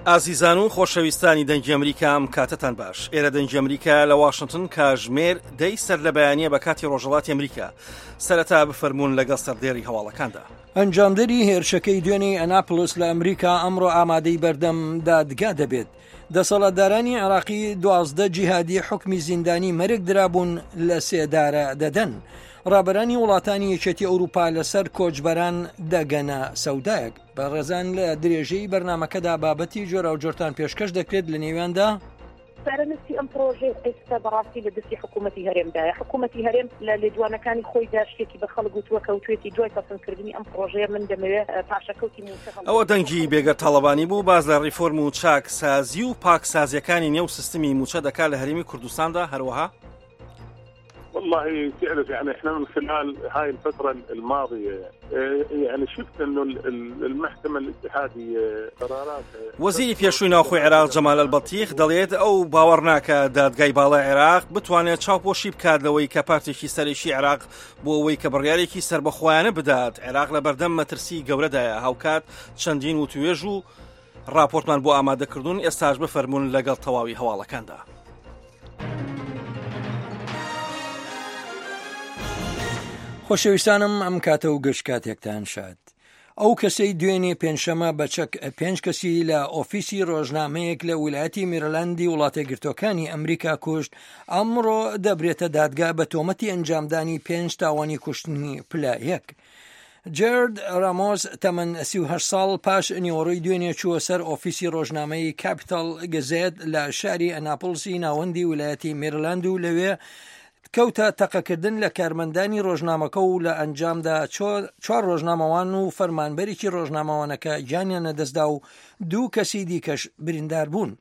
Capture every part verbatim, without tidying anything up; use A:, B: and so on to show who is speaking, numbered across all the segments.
A: ئازیزان و خۆشەویستانی دەنگی ئەمریکام کاتتان باش. ئێرە دەنگی ئەمریکا لە واشنگتن کاژمێر دەی سەر لە بەیانیە بە کاتی ڕۆژهەڵاتی ئەمریکا سەرەتا بفەرمونون لەگەڵ سەردێڕی هەواڵەکاندا.
B: ئەنجامدەری هێرشەکەی دوێنێ ئەناپلس لە ئەمریکا ئەمڕۆ ئامادەی بەردەم دادگا دەبێت. دەسەڵاتدارانی عێراقی دوازدە جیهادی حکمی زیندانی مەرگ درابوون لە سێدارە دەدەن. ڕابەرانی وڵاتانی یەکێتی ئەوروپا لەسەر کۆچبەران دەگەنە سەودایەک. بە ڕێزان لە درێژەی بەرنامەکەدا بابەتی جۆرە و جۆرتان پێشکەش دەکرێت لە نێواندا
C: سەرنووسی ئەم پرۆژێ ئێستا بەڕاستی لە دەستی حکوومەتی هەرێمدایە. حکوومەتی هەرێم لە لێدوانەکانی خۆی داشتێکی بە خەڵک گوتووە کەوتوێتی دوای پەسەندکردنی ئەم پرۆژەیە من دەمەوێت پاشەکەوتی
A: ئەوە دەنگی بێگەر تاڵەبانی بوو باز لە ڕیفۆرم و چاکسازی و پاکسازیەکانی نێو سیستمی موچە دەکات لە هەرێمی کوردستاندا. هەروەها
D: والله تعرف يعني احنا من خلال هاي الفترة الماضية يعني شفت انه المحكمة الاتحادية قرارات
A: وزيری پێشووی ناوخۆی عێراق جەمال ئەلبەتیخ دەڵێت ئەو باوەڕ ناکە دادگای باڵای عێراق بتوانێت چاوپۆشی بکات لەوەی کە پارتێکی سەرێکی عێراق بۆ ئەوەی کە بڕیارێکی سربەخۆیانە بدات. عێراق لە بەردەم مەترسی گەورەدایە. هاوکات چەندین و توێژ و راپۆرتمان بۆ ئامادەکردوون. ئێستاش بفەرمونون لەگەڵ تەواوی هەواڵەکاندا.
B: خۆشەویستانم ئەم کاتە و گەشت کاتێکتان شاد. ئەو کەسەی دوێنێ پێنجشەمە بە چەک پێنج کەسی لە ئۆفیسی ڕۆژنامەیەک لە ویلایەتی میرلەندی وڵاتە گرتوەکانی ئەمریکا کوشت ئەمڕۆ دەبرێتە دادگا بە تۆمەتی ئەنجامدانی پێنج تاوانی کوشتنی پلایەک. جێرد رامۆز تەمەن سی و هەشت ساڵ پاش نیوەڕۆی دوێنێ چووە سەر ئۆفیسی ڕۆژنامەی کاپیتال گەزێت لە شاری ئەناپڵسی ناوەندی ویلایەتی میرلەند و لەوێ کەوتە تەقەکردن لە کارمەندانی ڕۆژنامەکە و لە ئەنجامدا چوار ڕۆژنامەوان و فەرمانبەرێکی ڕۆژنامەوانەکە گیانیان نەدەستدا و دوو کەسی دیکەش بریندار بوون.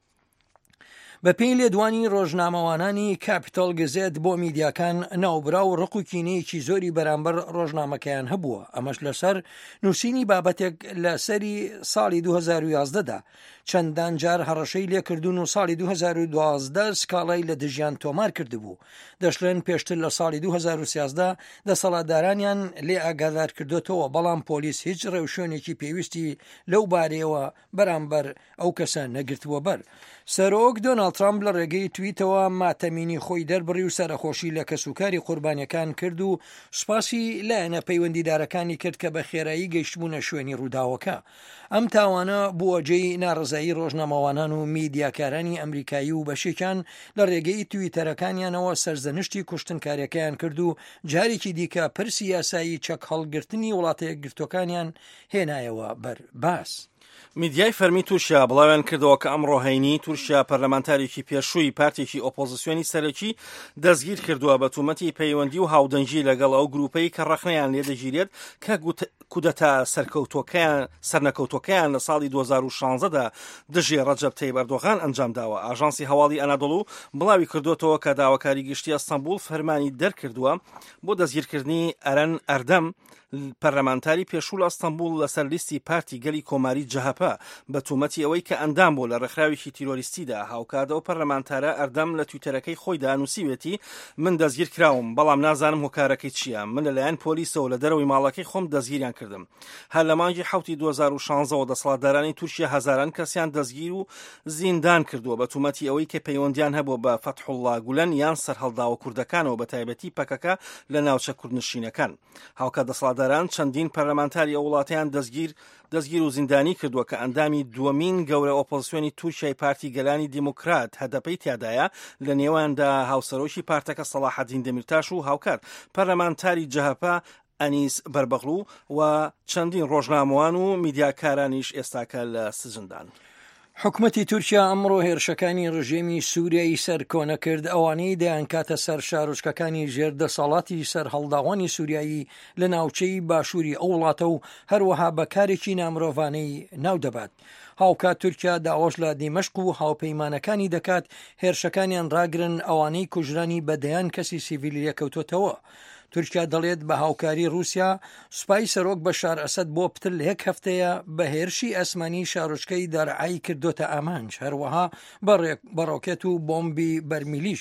B: بە پێی لێدوانی ڕۆژنامەوانانی کاپیتال گەزێت بۆ میدیاکان ناوبرا و ڕق و کینەیەکی زۆری بەرامبەر ڕۆژنامەکەیان هەبووە. ئەمەش لەسەر نووسینی بابەتێک لە سەری ساڵی دوو هەزار و یازدەدا چەندان جار هەڕەشەی لێکردوون و ساڵی دوو هەزار و دوازدە سکاڵای لە دژیان تۆمار کردبوو. دەشڵێن پێشتر لە ساڵی دوو هەزار و سیازدە دەسەڵاتدارانیان لێ ئاگادار کردوێتەوە، بەڵام پۆلیس هیچ ڕێوشێنێکی پێویستی لەو بارەیەوە بەرامبەر ئەو کەسە نەگرتووە بەر. سەرۆک دۆناڵد ترامپ لە ڕێگەی تویتەوە ماتەمینی خۆی دەربڕی و سەرخۆشی لە کەسوکاری قوربانیەکان کرد و سوپاسی لایەنە پەیوەندیدارەکانی کرد کە بە خێرایی گەیشتبوونە شوێنی ڕووداوەکە. ئەم تاوانە بووەجێی ناڕزایی ڕۆژنامەوانان و میدیاکارانی ئەمریکایی و بەشێکان لە ڕێگەی تویتەرەکانیانەوە سەرزەنشتی کوشتنکاریەکەیان کرد و جارێکی دیکە پرسی یاسایی چەک هەڵگرتنی وڵاتە یەکگرتوەکانیان هێنایەوە بەر باس.
A: میدیای فەرمی تورکیا بڵاویان کردەوە کە ئەمڕۆ هەینی تورکیا پەرلەمانتارێکی پێشووی پارتێکی ئۆپۆزیسیۆنی سەرەکی دەستگیر کردووە بە تومەتی پەیوەندی و هاودەنگی لەگەڵ ئەو گروپەی کە ڕەخنەیان لێدەگیرێت کە کودەتا سەرکەوتۆکەیان سەرنەکەوتۆکەیان لە ساڵی دوو هەزار و شانزەدا دژی ڕەجەب تەیب ئەردۆغان ئەنجامداوە. ئاژانسی هەواڵی ئەنادۆڵ بڵاوی کردوێتەوە کە داواکاری گشتی ئەستەمبول فەرمانی دەرکردووە بۆ دەستگیرکردنی ئەرەن ئەردەم پەرلەمانتاری پێشوو لە ئەستەمبول لەسەر لیستی پارتی گەلی کۆماری جەهەپە بە تومەتی ئەوەی کە ئەندام بۆ لە ڕێکخراوێکی تیرۆریستیدا. هاوکاتەوە پەرلەمانتارە ئەردەم لە تویتەرەکەی خۆیدا نووسیوێتی من دەستگیر کراوم بەڵام نازانم هۆکارەکەی چییە. من لەلایەن پۆلیسەوە لە دەرەوەی ماڵەکەی خۆم دەستگیریان کردم. هەر لە مانگی حوتی دوو هەزار و شانزەوە دەسەڵاتدارانی تورکیا هەزاران کەسیان دەستگیر و زیندان کردووە بە تومەتی ئەوەی کە پەیوەندیان هەبوو بە فەتحوڵڵا گولەن یان سەرهەڵداوە کوردەکانەوە بە تایبەتی پەکەکە لە ناوچە کوردنشینەکان. هاوکات دەسەڵاتداران چەندین پەرلەمانتاری ئەو وڵاتیان دەستگیر دەستگیر و زیندانی کردووە کە ئەندامی دووەمین گەورە ئۆپۆزیسیۆنی تورکیای پارتی گەلانی دیموکرات هەدەپەی تیادایە، لە نێواندا هاوسەرۆکی پارتەکە سەلاحەدین دەمیرتاش و هاوکات پەرلەمانتاری جەهەپە ئەنیس بەربەغڵو و چەندین ڕۆژنامەوان و میدیاکارانیش ئێستاکە لە سجندان.
B: حکومەتی تورکیا ئەمڕۆ هێرشەکانی ڕژێمی سووریایی سەر کۆنە کرد ئەوانەی دەیان کاتە سەر شارۆچکەکانی ژێردەسەڵاتی سەر هەڵداوانی سووریایی لە ناوچەی باشووری ئەو وڵاتە و هەروەها بەکارێکی نامرۆڤانەی ناودەبات. هاوکات تورکیا داوەش لە دیمەشق و هاوپەیمانەکانی دەکات هێرشەکانیان ڕاگرن ئەوانەی کوژرانی بەدەیان کەسی سیڤیلی لێکەوتوتەوە. تورکیا دەڵێت بە هاوکاری رووسیا سوپای سەرۆک بەشار ئەسەد بۆ پتر لە یەک هەفتەیە بە هێرشی ئەسمانی شارۆچکەی دەرعای کردوتە ئامانج، هەروەها بە ڕۆکێت و بۆمبی بەرمیلیش.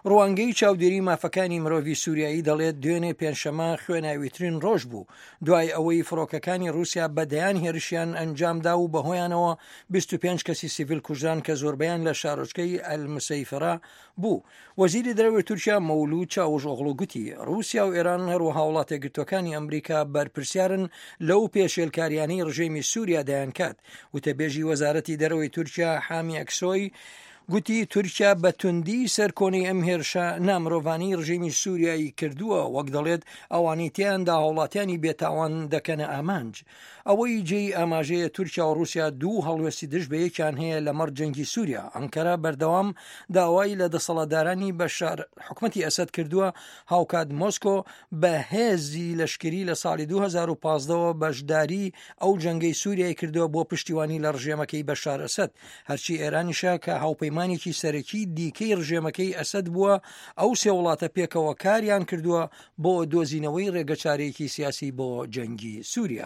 B: ڕوانگەی چاودێری مافەکانی مرۆڤی سووریایی دەڵێت دوێنێ پێنجشەمە خوێناویترین ڕۆژ بوو دوای ئەوەی فڕۆکەکانی رووسیا بەدەیان هێرشیان ئەنجامدا و بەهۆیانەوە بیست و پێنج کەسی سیڤیل کوژران کە زۆربەیان لە شارۆچکەی ئەلمسەیفرا بوو. وەزیری دەرەوەی تورکیا مەولود چاوژۆغڵو گوتی ڕووسیا و ئێران هەروەها وڵاتە یەکگرتووەکانی ئەمریکا بەرپرسیارن لەو پێشێلکاریانەی ڕژێمی سووریا دەیانکات. وتەبێژی وەزارەتی دەرەوەی تورکیا حامی ئەکسۆی گوتی تورکیا بە توندی سەرکۆنەی ئەم هێرشە نامرۆڤانی ڕژێمی سووریایی کردووە، وەک دەڵێت ئەوانی تیاندا هاوڵاتیانی بێتاوان دەکەنە ئامانج. ئەوەی جێی ئاماژەیە تورکیا و رووسیا دوو هەڵوێستی دژ بە یەکیان هەیە لەمەڕ جەنگی سووریا. ئەنکەرا بەردەوام داوای لە دەسەڵاتدارانی بەشار حکومەتی ئەسەد کردووە هاوکات مۆسکۆ بە هێزی لەشکری لە ساڵی دوو هەزار و پانزدەوە بەشداری ئەو جەنگەی سووریای کردووە بۆ پشتیوانی لە ڕژێمەکەی بەشار ئەسەد. هەرچی ئێرانیشە کە هاوپەیمانێکی سەرەکی دیکەی ڕژێمەکەی ئەسەد بووە، ئەو سێ وڵاتە پێکەوە کاریان کردووە بۆ دۆزینەوەی ڕێگەچارێکی سیاسی بۆ جەنگی سووریا.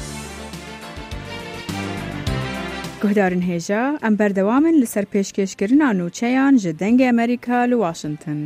E: گوهدارن هێژە ئەم بەردەوامن لەسەر پێشکەشکردنا نووچەیان ji dengê ئەمریکا لە واشنگتن.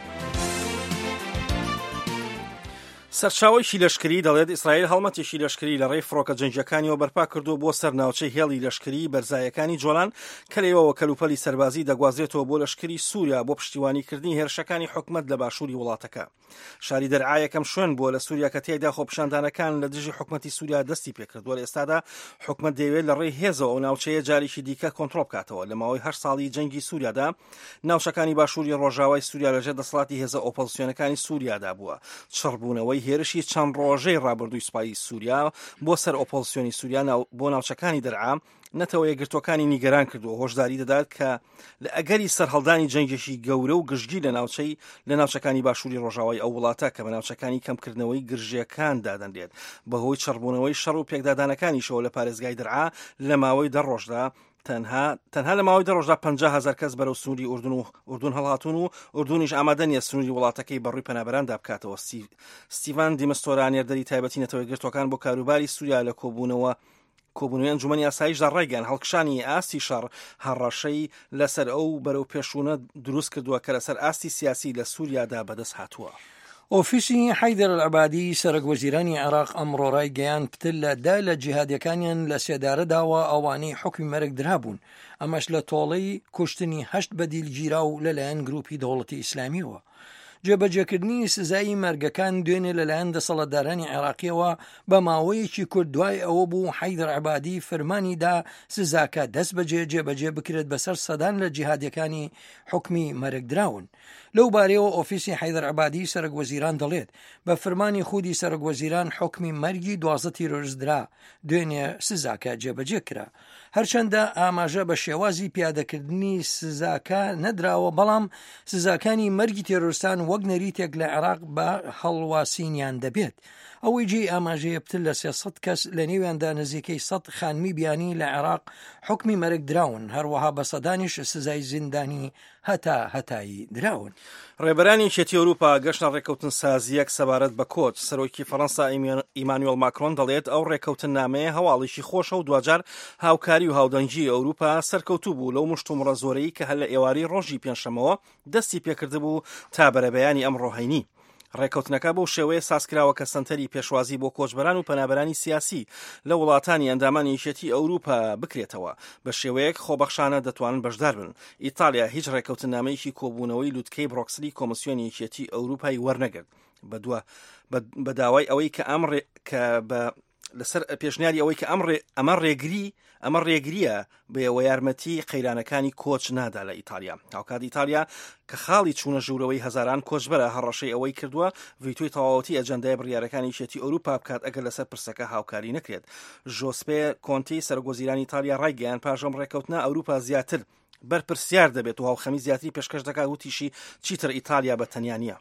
A: سەرچاوەی لەشکری دەڵێت ئیسرائیل هەڵمەتێکی لەشکری لە ڕێی فڕۆکە جەنگیەکانیەوە بەرپا کردو بۆ سەر ناوچەی هێڵی لەشکری بەرزایەکانی جۆلان کە لەوەوە کەلوپەلی سەربازی دەگوازێتەوە بۆ لەشکری سووریا بۆ پشتیوانیکردنی هێرشەکانی حکومەت لە باشووری وڵاتەکە. شاری دەرعا یەکەم شوێن بووە لە سووریا کە تێیدا خۆپیشاندانەکان لە دژی حکومەتی سووریا دەستی پێکردووە. لە ئێستادا حکومەت دەیەوێت لە ڕێی هێزەوە ئەو ناوچەیە جارێکی دیکە کۆنتڕۆڵ بکاتەوە. لە ماوەی هەشت ساڵی جەنگی سووریادا ناوچەکانی باشووری ڕۆژاوای سووریا لەژێر دەسەڵاتی هێزە ئۆپۆزیسیۆنەکانی سووریادا بووە. چڕبوونەوەی هێرشی چەند ڕۆژەی ڕابردووی سوپایی سووریا بۆ سەر ئۆپۆزیسیۆنی سووریا بۆ ناوچەکانی دەرعا نەتەوە یەکگرتوەکانی نیگەران کردووە. هۆشداری دەدات کە لە ئەگەری سەرهەڵدانی جەنگێکی گەورە و گشتگی لە ناوچەی لە ناوچەکانی باشووری ڕۆژاوای ئەو وڵاتە کە بە ناوچەکانی کەمکردنەوەی گرژیەکان دادەنرێت بەهۆی چڕبوونەوەی شەڕ و پێکدادانەکانیشەوە لە پارێزگای دەرعا لە ماوەی دە ڕۆژدا تەنها تەنها لە ماوەی دە ڕۆژدا پەنجا هەزار کەس بەرەو سنووری ئوردون و ئوردون هەڵهاتوون و ئوردونیش ئامادە نیە سنووری وڵاتەکەی بەڕووی پەنابەراندا بکاتەوە. ستیڤان دیمەستۆرا یاردەری تایبەتی نەتەوەی گرتوەکان بۆ کاروباری سووریا لە کۆبوونەوە کۆبوونەوەی ئەنجومەنی ئاسایشدا ڕێگەیان هەڵکشانی ئاستی شەڕ هەڕەشەی لەسەر ئەو بەرەو پێشوونە دروست کردووە کە لەسەر ئاستی سیاسی لە سووریادا بەدەست هاتووە.
B: ئۆفیسی حەیدەر العەبادی سەرۆک وەزیرانی عێراق ئەمڕۆ ڕایگەیاند پتر لەدا لە جیهادیەکانیان لە سێدارەداوە ئەوانەی حکمی مەرگ درابوون، ئەمەش لە تۆڵەی کوشتنی هەشت بەدیلگیرا و لەلایەن گروپی دەوڵەتی ئیسلامیەوە. جێبەجێکردنی سزایی مەرگەکان دوێنێ لەلایەن دەسەڵاتدارانی عێراقیەوە بە ماوەیەکی کورت دوای ئەوە بوو حەیدەر عەبادی فەرمانیدا سزاکە دەست بەجێ جێبەجێ بکرێت بەسەر سەدان لە جیهادیەکانی حکمی مەرگ دراون. لەو بارەیەوە ئۆفیسی حەیدەر عەبادی سەرۆک وەزیران دەڵێت بە فەرمانی خودی سەرۆک وەزیران حکمی مەرگی دوازدە تیرۆریستدرا دوێنێ سزاکە جێبەجێ کرا. هەرچەندە ئاماژە بە شێوازی پیادەکردنی سزاکە نەدراوە، بەڵام سزاکانی مەرگی تێرۆریستان وەک نەریتێک لە عێراق بە هەڵواسینیان دەبێت. ئەوەی جێ ئاماژەیە پتر لە سێسەد کەس لە نێویاندا نزیکەی سەد خانمی بیانی لە عێراق حکمی مەرگ دراون، هەروەها بە سەدانیش سزای زیندانی هەتا هەتایی دراون.
A: ڕێبەرانی یەکێتی ئەوروپا گەشتە ڕێکەوتن سازیەک سەبارەت بە کۆچ. سەرۆکی فەڕەنسا ئیمانوێل ماکرۆن دەڵێت ئەو ڕێکەوتن نامەیە هەواڵێکی خۆشە و دوجار هاوکاری و هاودەنگی ئەوروپا سەرکەوتوو بوو لەو مشتومڕە زۆرەی کە هەر لە ئێواری ڕۆژی پێنجشەمەوە دەستی پێکردبوو تا بەرەبەیانی ئەم ڕۆهەینی. ڕێکەوتنەکە بەو شێوەیە سازکراوە کە سەنتەری پێشوازی بۆ کۆچبەران و پەنابەرانی سیاسی لە وڵاتانی ئەندامانی یەکێتی ئەوروپا بکرێتەوە. بە شێوەیەک خۆبەخشانە دەتوانن بەشدار بن. ئیتالیا هیچ ڕێکەوتنامەیەکی کۆبوونەوەی لوتکەی بڕۆکسلی کۆمسیۆنی یەکێتی ئەوروپای وەرنەگرت بەدووە بە داوای ئەوەی کە ئەم کە بە لەسەر پێشنیاری ئەوەی کە ئەمە ڕێگری ئەمە ڕێگریە بەوە یارمەتی قەیرانەکانی کۆچ نادا لە ئیتالیا. هاوکات ئیتالیا کە خاڵی چوونە ژوورەوەی هەزاران کۆچبەرە هەڕەشەی ئەوەی کردووە ڤیتۆی تەواوەتی ئەجەندای بڕیارەکانی یەکێتی ئەوروپا بکات ئەگەر لەسەر پرسەکە هاوکاری نەکرێت. ژۆسپێ کۆنتی سەرۆکوەزیرانی ئیتالیا ڕایگەیان پاژەم ڕێکەوتنە ئەوروپا زیاتر بەرپرسیار دەبێت و هاوخەمی زیاتری پێشکەش دەکات وتیشی چیتر ئیتالیا بە تەنیا نییە.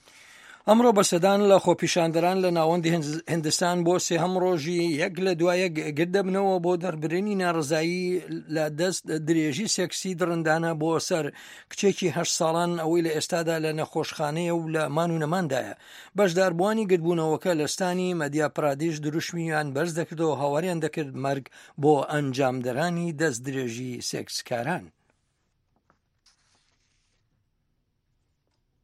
B: ئەمڕۆ بەسەدان لە خۆپیشاندەران لە ناوەندی هندستان بۆ سێهەم ڕۆژی یەک لە دوایە گردەبنەوە بۆ دەربرینی ناڕزایی لە دەست درێژی سێکسی درندانە بۆ سەر کچێکی هەشت ساڵان ئەوەی لە ئێستادا لە نەخۆشخانەیە و لە مان و نەماندایە. بەشداربووانی گردبوونەوەکە لە ستانی مەدیا پرادیش دروشمیان بەرز دەکردەوە هاواریان دەکرد مەرگ بۆ ئەنجامدەرانی دەست درێژی سێکسکاران.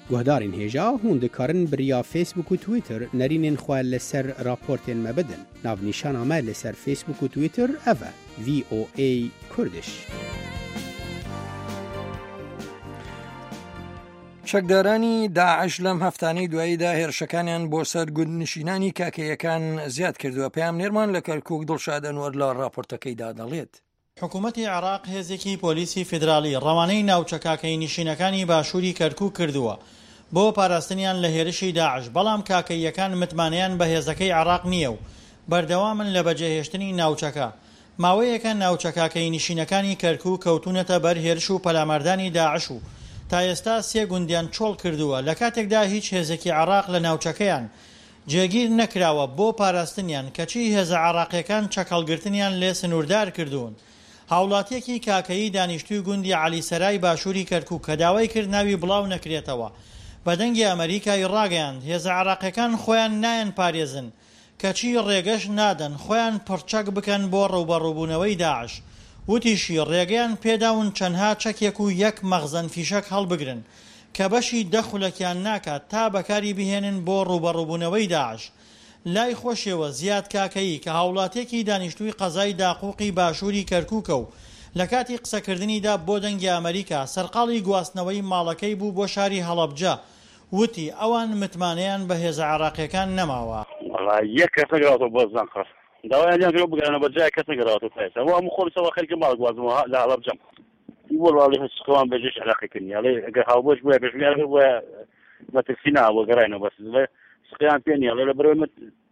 F: گهدارین هێژا هون دikarin biriya Facebook و Twitter nerînên xwe li ser raportên me bidin. Navnîşana me li ser Facebook û Twitter ev e V O A Kurdish.
B: چەکدارانی داعش لەم هەفتانەی دواییدا هێرشەکانیان بۆ سەر گوندنشینانی کاکەیەکان زیاد کردووە. پێام نێرمان لە کەرکووک دڵشاد ئەنوەر لە راپۆرتەکەیدا دەڵێت.
G: حکوومەتی عێراق هێزێکی پۆلیسی فیدرالی ڕەوانەی ناوچە کاکەی نشینەکانی باشووری کەرکووک کردووە بۆ پاراستنیان لە هێرشی داعش، بەڵام کاکەیەکان متمانیان بە هێزەکەی عێراق نییە و بەردەوامن لە بەجێهێشتنی ناوچەکە. ماوەیەکە ناوچە کاکەی نشینەکانی کەرکووک کەوتونەتە بەر هێرش و پەلامەردانی داعش و تا ئێستا سێ گوندیان چۆڵ کردووە، لە کاتێکدا هیچ هێزێکی عێراق لە ناوچەکەیان جێگیر نەکراوە بۆ پاراستنیان، کەچی هێزە عێراقیەکان چەکەڵگرتنیان لێ سنووردار کردوون. هاوڵاتیەکی کاکەیی دانیشتووی گوندی عەلیسەرای باشووری کەرکووک کە داوای کرد ناوی بڵاو نەکرێتەوە بە دەنگی ئەمریکای ڕاگەیاند هێزە عێراقیەکان خۆیان نایەن پارێزن، کەچی ڕێگەش نادەن خۆیان پڕچەک بکەن بۆ ڕووبەڕووبوونەوەی داعش. وتیشی ڕێگەیان پێداون چەندها چەکێک و یەک مەخزەن فیشەک هەڵبگرن کە بەشی دەخولەکیان ناکات تا بەکاری بهێنن بۆ ڕووبەڕووبوونەوەی داعش. لای خۆشیەوە زیاد کاکەیی کە هاوڵاتێکی دانیشتووی قەزای داقوقی باشووری کەرکووکە و لە کاتی قسەکردنیدا بۆ دەنگی ئەمریکا سەرقاڵی گواستنەوەی ماڵەکەی بوو بۆ شاری هەڵەبجە، وتی ئەوان متمانەیان بە هێزە عێراقیەکان نەماوە.
H: یەک کەس نەگەڕاتەوە بۆ زانقەر داوایان کرد بگەڕێنەوە بە جای کەس نەگەڕاتەوە پێسە ئەوە هەموو خۆمسەوە خەریکی ماڵ گوازمەوە لە هەڵەبجەم وەڵڵی هەسکەوان بەجێش عێراقیکردنی ئەڵێ ئەگەر هاوبەش بووە پێشمیان بووە مەترسی ناوە گەڕاینەوە بەس لێ سقیان پێ نییە لێ لە بەرەوەی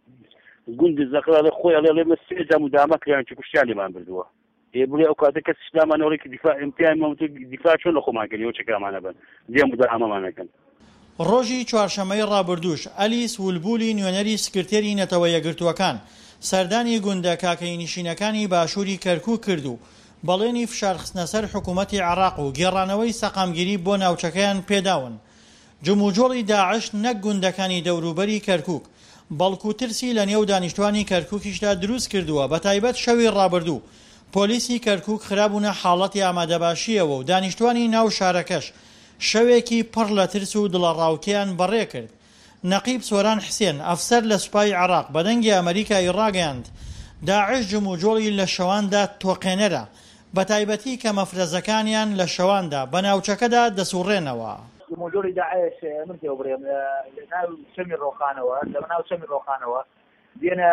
H: گوندی زەقرا لە خۆی ئەڵێ لێمە سێ جام و دامە کریان چ کوشتیانیمان بردووە ێ بڵێ ئەو کاتە کەس شتامانەوەڵێکی دیفاع ئیمتیان مەوت دیفاع چۆن لە خۆمان کردی ئەو چەکامانە بن دێم بدا ئەمەمانەکەن.
G: ڕۆژی چوارشەمەی ڕابردووش ئەلیس ولبولی نوێنەری سکرتێری نەتەوە یەکگرتووەکان سەردانی گوندە کاکەی نشینەکانی باشووری کەرکووک کرد و بەڵێنی فشارخستنە سەر حکوومەتی عێراق و گێڕانەوەی سەقامگیری بۆ ناوچەکەیان پێداون. جموجۆڵی داعش نەک گوندەکانی دەوروبەری کەرکووک بەڵکو ترسی لە نێو دانیشتوانی کەرکووکیشدا دروست کردووە. بە تایبەت شەوی ڕابردوو پۆلیسی کەرکووک خراببوونە حاڵەتی ئامادەباشیەوە و دانیشتوانی ناو شارەکەش شەوێکی پڕ لە ترس و دڵەڕاوکیان بەڕێ کرد. نەقیب سۆران حسێن ئەفسەر لە سوپای عێراق بە دەنگی ئەمریکای ڕاگەیاند داعش جموجۆڵی لە شەواندا تۆقێنەرە، بە تایبەتی کە مەفرەزەکانیان لە شەواندا بە ناوچەکەدا دەسوڕێنەوە.
I: جموجۆڵی داعش من پێ بڕێم لە ناو چەمی ڕۆخانەوە لە ناو چەمی ڕۆخانەوە دێنە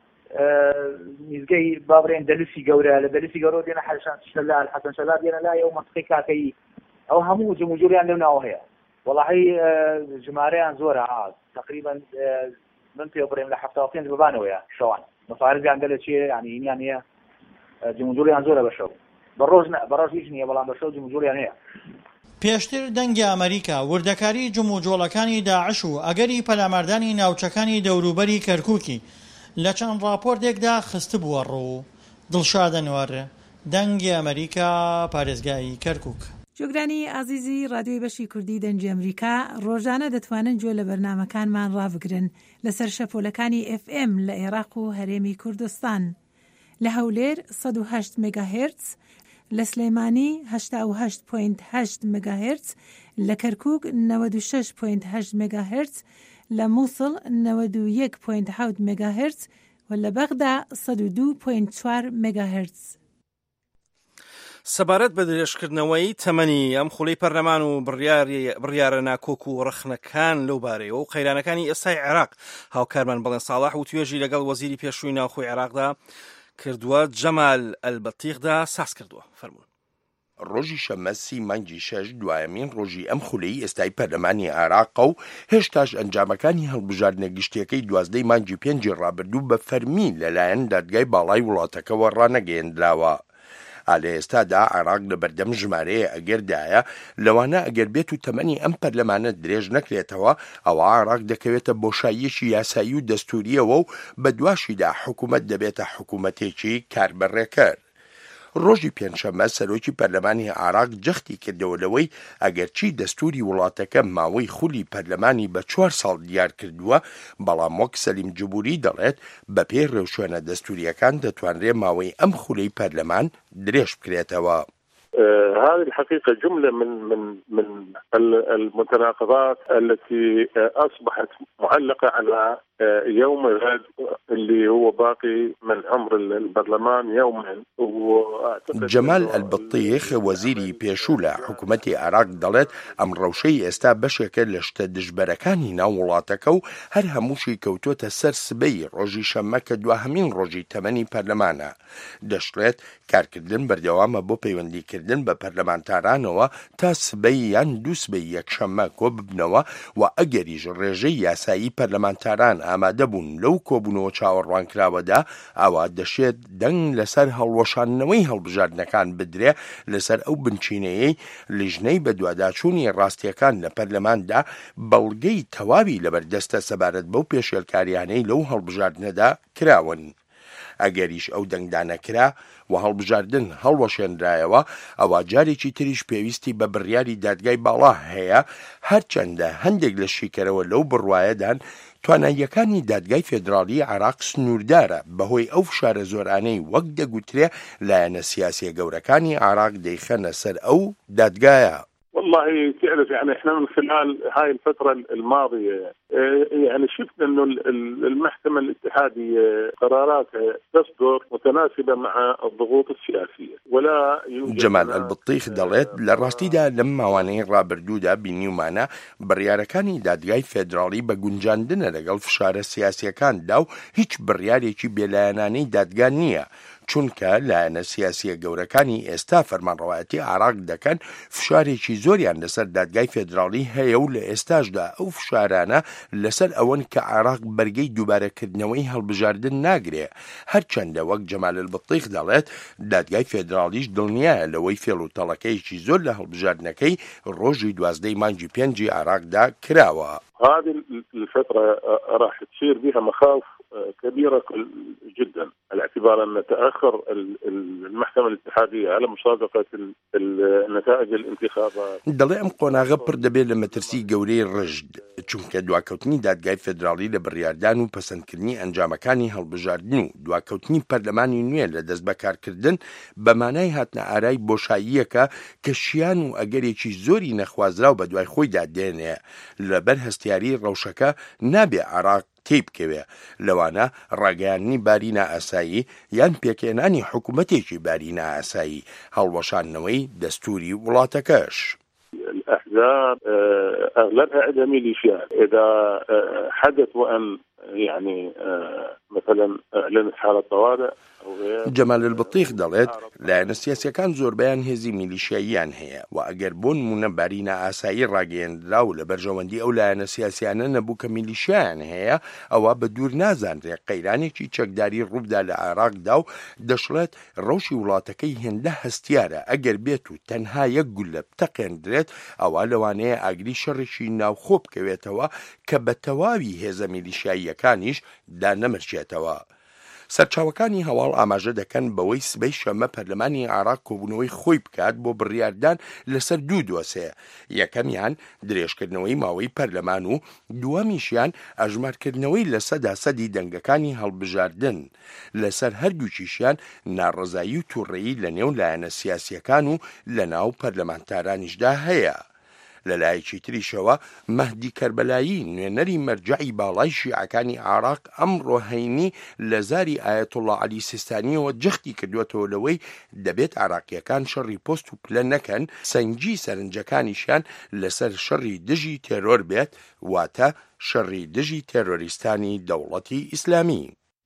I: میزگەی بابڕێن دەلوسی گەورە لە دەلوسی گەورە دێنە حەسەن شەلال حەسەن شەلال دێنە لای ئەو مەنطقەی کاکەیی ئەو هەموو جموجۆڵیان لەو ناو هەیە. وەڵاهی ژمارەیان زۆرە تقریبا من پێ بڕێم لە هەفتە و پێنج ببانەوەیە شەوان مەفارزیان گەلە چیە یعنی هینیان هەیە جموجۆڵیان زۆرە بەشەو بەڕۆژ بەڕۆژ هیچ نییە بەڵام بەشەو جموجۆڵیان هەیە.
G: پێشتر دەنگی ئەمریکا وردەکاری جموجۆڵەکانی داعش و ئەگەری پەلامەردانی ناوچەکانی دەوروبەری کەرکووکی لە چەند راپۆرتێکدا خست بووە ڕوو. دڵشاد ئەنوەر دەنگی ئەمریکا پارێزگای کەرکووک.
J: جۆگرانی ئازیزی رادیۆی بەشی کوردی دەنگی ئەمریکا ڕۆژانە دەتوانن گوێ لە بەرنامەکانمان ڕابگرن لەسەر شەپۆلەکانی ئێف ئێم لە عێراق و هەرێمی کوردستان، لە هەولێر سەد و هەشت مێگاهێرتز، لە سلەیمانی هەشتا و هەشت پۆینت هەشت مێگاهێرتز، لە کەرکووک نەوەد و شەش پۆینت هەشت مێگاهێرتز، لە مووسڵ نەوەد و یەک پۆینت حەوت مێگاهێرتز و لە بەغدا سەد و دوو پۆینت چوار مێگاهێرتز.
A: سەبارەت بە درێژکردنەوەی تەمەنی ئەم خوڵەی پەرلەمان و بڕیارە ناکۆک و ڕەخنەکان لەو بارەیەوە و قەیرانەکانی ئێستای عێراق هاوکارمان بەڵێن ساڵح و توێژی لەگەڵ وەزیری پێشووی ناوخۆی عێراقدا کردووە جەمال ئەلبەتیغدا ساس کردووە. فەرموون.
K: ڕۆژی شەمەسی مانگی شەش دوایەمین ڕۆژی ئەم خولەی ئێستای پەرلەمانی عێراقە و هێشتاش ئەنجامەکانی هەڵبژاردنە گشتیەکەی دوازدەی مانگی پێنجی ڕابردوو بە فەرمی لەلایەن دادگای باڵای وڵاتەکەەوە ڕانەگەیەندراوە. لە ئێستادا عێراق لە بەردەم ژمارەیە ئەگەردایە لەوانە ئەگەر بێت و تەمەنی ئەم پەرلەمانە درێژ نەکرێتەوە ئەوە عێراق دەکەوێتە بۆشاییەکی یاسایی و دەستوریەوە و بە دواشیدا حکوومەت دەبێتە حکوومەتێکی کاربەڕێکەر. ڕۆژی پێنجشەممە سەرۆکی پەرلەمانی عێراق جەختی کردەوە لەوەی ئەگەرچی دەستوری وڵاتەکە ماوەی خولی پەرلەمانی بە چوار ساڵ دیار کردووە، بەڵام وەک سەلیم جبوری دەڵێت بە پێی ڕێوشوێنە دەستوریەکان دەتوانرێت ماوەی ئەم خولەی پەرلەمان درێژ بکرێتەوە.
D: هذه الحقيقة جملة من من من المتناقضات التي أصبحت معلقة على يوم الغد اللي هو باقي من عمر البرلمان يومين.
K: جمال البطيخ وزيری پێشوو لە حکوومەتی عێراق دەڵێت ئەم ڕەوشەی ئێستا بەشێکە لە شتە دژبەرەکانی ناو وڵاتەکە و هەر هەمووشی کەوتۆتە سەر سبەی ڕۆژی شەممە کە دواهەمین ڕۆژی تەمەنی پەرلەمانە. دەشڵێت کارکردن بەردەوامە بۆ پەیوەندیکردن بە پەرلەمانتارانەوە تا سبەی یان دوو سبەی یەکشەممە کۆ ببنەوە و ئەگەریش ڕێژەی یاسایی پەرلەمانتاران ئامادە بوون لەو کۆبوونەوە چاوەڕوانکراوەدا ئەوە دەشێت دەنگ لەسەر هەڵوەشانەوەی هەڵبژاردنەکان بدرێ لەسەر ئەو بنچینەیەی لیژنەی بە دواداچوونی ڕاستیەکان لە پەرلەماندا بەڵگەی تەواوی لەبەردەستە سەبارەت بەو پێشێلکاریانەی لەو هەڵبژاردنەدا کراون. ئەگەریش ئەو دەنگدانەکرا و هەڵبژاردن هەڵوەشێنرایەوە ئەوە جارێکی تریش پێویستی بە بڕیاری دادگای باڵا هەیە، هەرچەندە هەندێک لە شیکەرەوە لەو بڕوایەدان تواناییەکانی دادگای فێدراڵی عێراق سنووردارە بەهۆی ئەو فشارە زۆرانەی وەک دەگوترێ لایەنە سیاسیە گەورەکانی عێراق دەیخەنە سەر ئەو دادگایە.
D: والله تعرف يعني احنا من خلال هاي الفترة الماضية يعني شفنا انه المحكمة الاتحادية قراراتها تصدر متناسبة مع الضغوط السياسية ولا يوجد.
K: جمال البطيخ دەڵێت لە ڕاستیدا لەم ماوانەی ڕابردوودا بینیومانە بڕیارەکانی دادگای فێدراڵی بە گونجاندنە لەگەڵ فشارە سیاسیەکاندا و هیچ بڕیارێکی بێلایەنانەی دادگا نییە، چونکە لایەنە سیاسیە گەورەکانی ئێستا فەرمانڕەوایەتی عێراق دەکەن فشارێکی زۆریان لەسەر دادگای فێدراڵی هەیە و لە ئێستاشدا ئەو فشارانە لەسەر ئەوەن کە عێراق بەرگەی دووبارەکردنەوەی هەڵبژاردن ناگرێ. هەرچەندە وەک جەمال البطیخ دەڵێت دادگای فێدراڵیش دڵنیایە لەوەی فێڵ و تەڵەکەیەکی زۆر لە هەڵبژاردنەکەی ڕۆژی دوازدەی مانگی پێنجی عێراقدا کراوە.
D: هذه الفترة راح تصير بها مخاوف كبيرة جدا على اعتبار أن تأخر المحكمة الاتحادية على مصادقة النتائج الانتخابات.
K: دەڵێ ئەم قۆناغە پڕ دەبێت لە مەترسی گەورەی ڕژد، چونکە دواکەوتنی دادگای فێدراڵی لە بڕیاردان و پەسەندکردنی ئەنجامەکانی هەڵبژاردن و دواکەوتنی پەرلەمانی نوێ لە دەست بەکارکردن بەمانای هاتنە ئارای بۆشاییەکە کە شیان و ئەگەرێکی زۆری نەخوازراو بە دوای خۆیدا دێنێ لەبەر هەستیاری ڕەوشەکە نابێ عێراق تێی بکەوێ، لەوانە ڕاگەیاندنی بارینە ئاسایی یان پێکێنانی حکوومەتێکی بارینە ئاسایی، هەڵوەشاندنەوەی دەستوری وڵاتەکەش.
D: الأحزاب أغلبها عندها ميليشيات، إذا حدث وأن يعني مثلا أعلنت حالة طوارئ.
K: جەمال البطیخ دەڵێت لایەنە سیاسیەکان زۆربەیان هێزی میلیشیاییان هەیە و ئەگەر بۆ نمونە بارینە ئاسایی ڕاگەیەندرا و لە بەرژەوەندی ئەو لایەنە سیاسیانە نەبوو کە میلیشیایان هەیە ئەوە بە دوور نازانرێ قەیرانێکی چەکداری ڕووبدا لە عێراقدا و دەشڵێت ڕەوشی وڵاتەکەی هێندە هەستیارە ئەگەر بێت و تەنها یەک گولە بتەقێندرێت ئەوە لەوانەیە ئاگری شەڕێکی ناوخۆ بکەوێتەوە کە بە تەواوی هێزە میلیشیاییەکانیش دانەمرچێتەوە. سەرچاوەکانی هەواڵ ئاماژە دەکەن بەوەی سبەی شەممە پەرلەمانی عێراق کۆبوونەوەی خۆی بکات بۆ بڕیاردان لەسەر دوو دۆسەیە، یەکەمیان درێژکردنەوەی ماوەی پەرلەمان و دووەمیشیان ئەژمارکردنەوەی لە سەدا سەدی دەنگەکانی هەڵبژاردن. لەسەر هەردووکیشیان ناڕەزایی و تووڕێیی لە نێو لایەنە سیاسیەکان و لە ناو پەرلەمانتارانیشدا هەیە. لەلایەکی تریشەوە مەهدی کەربەلایی نوێنەری مەرجەعی باڵای شیعەکانی عێراق ئەمڕۆ هەینی لە زاری ئایەتوڵڵا عەلی سیستانیەوە جەختی کردوێتەوە لەوەی دەبێت عێراقیەکان شەڕی پۆست و پلە نەکەن، سەنگی سەرنجەکانیشیان لەسەر شەڕی دژی تێرۆر بێت، واتە شەڕی دژی تێرۆریستانی دەوڵەتی ئیسلامی.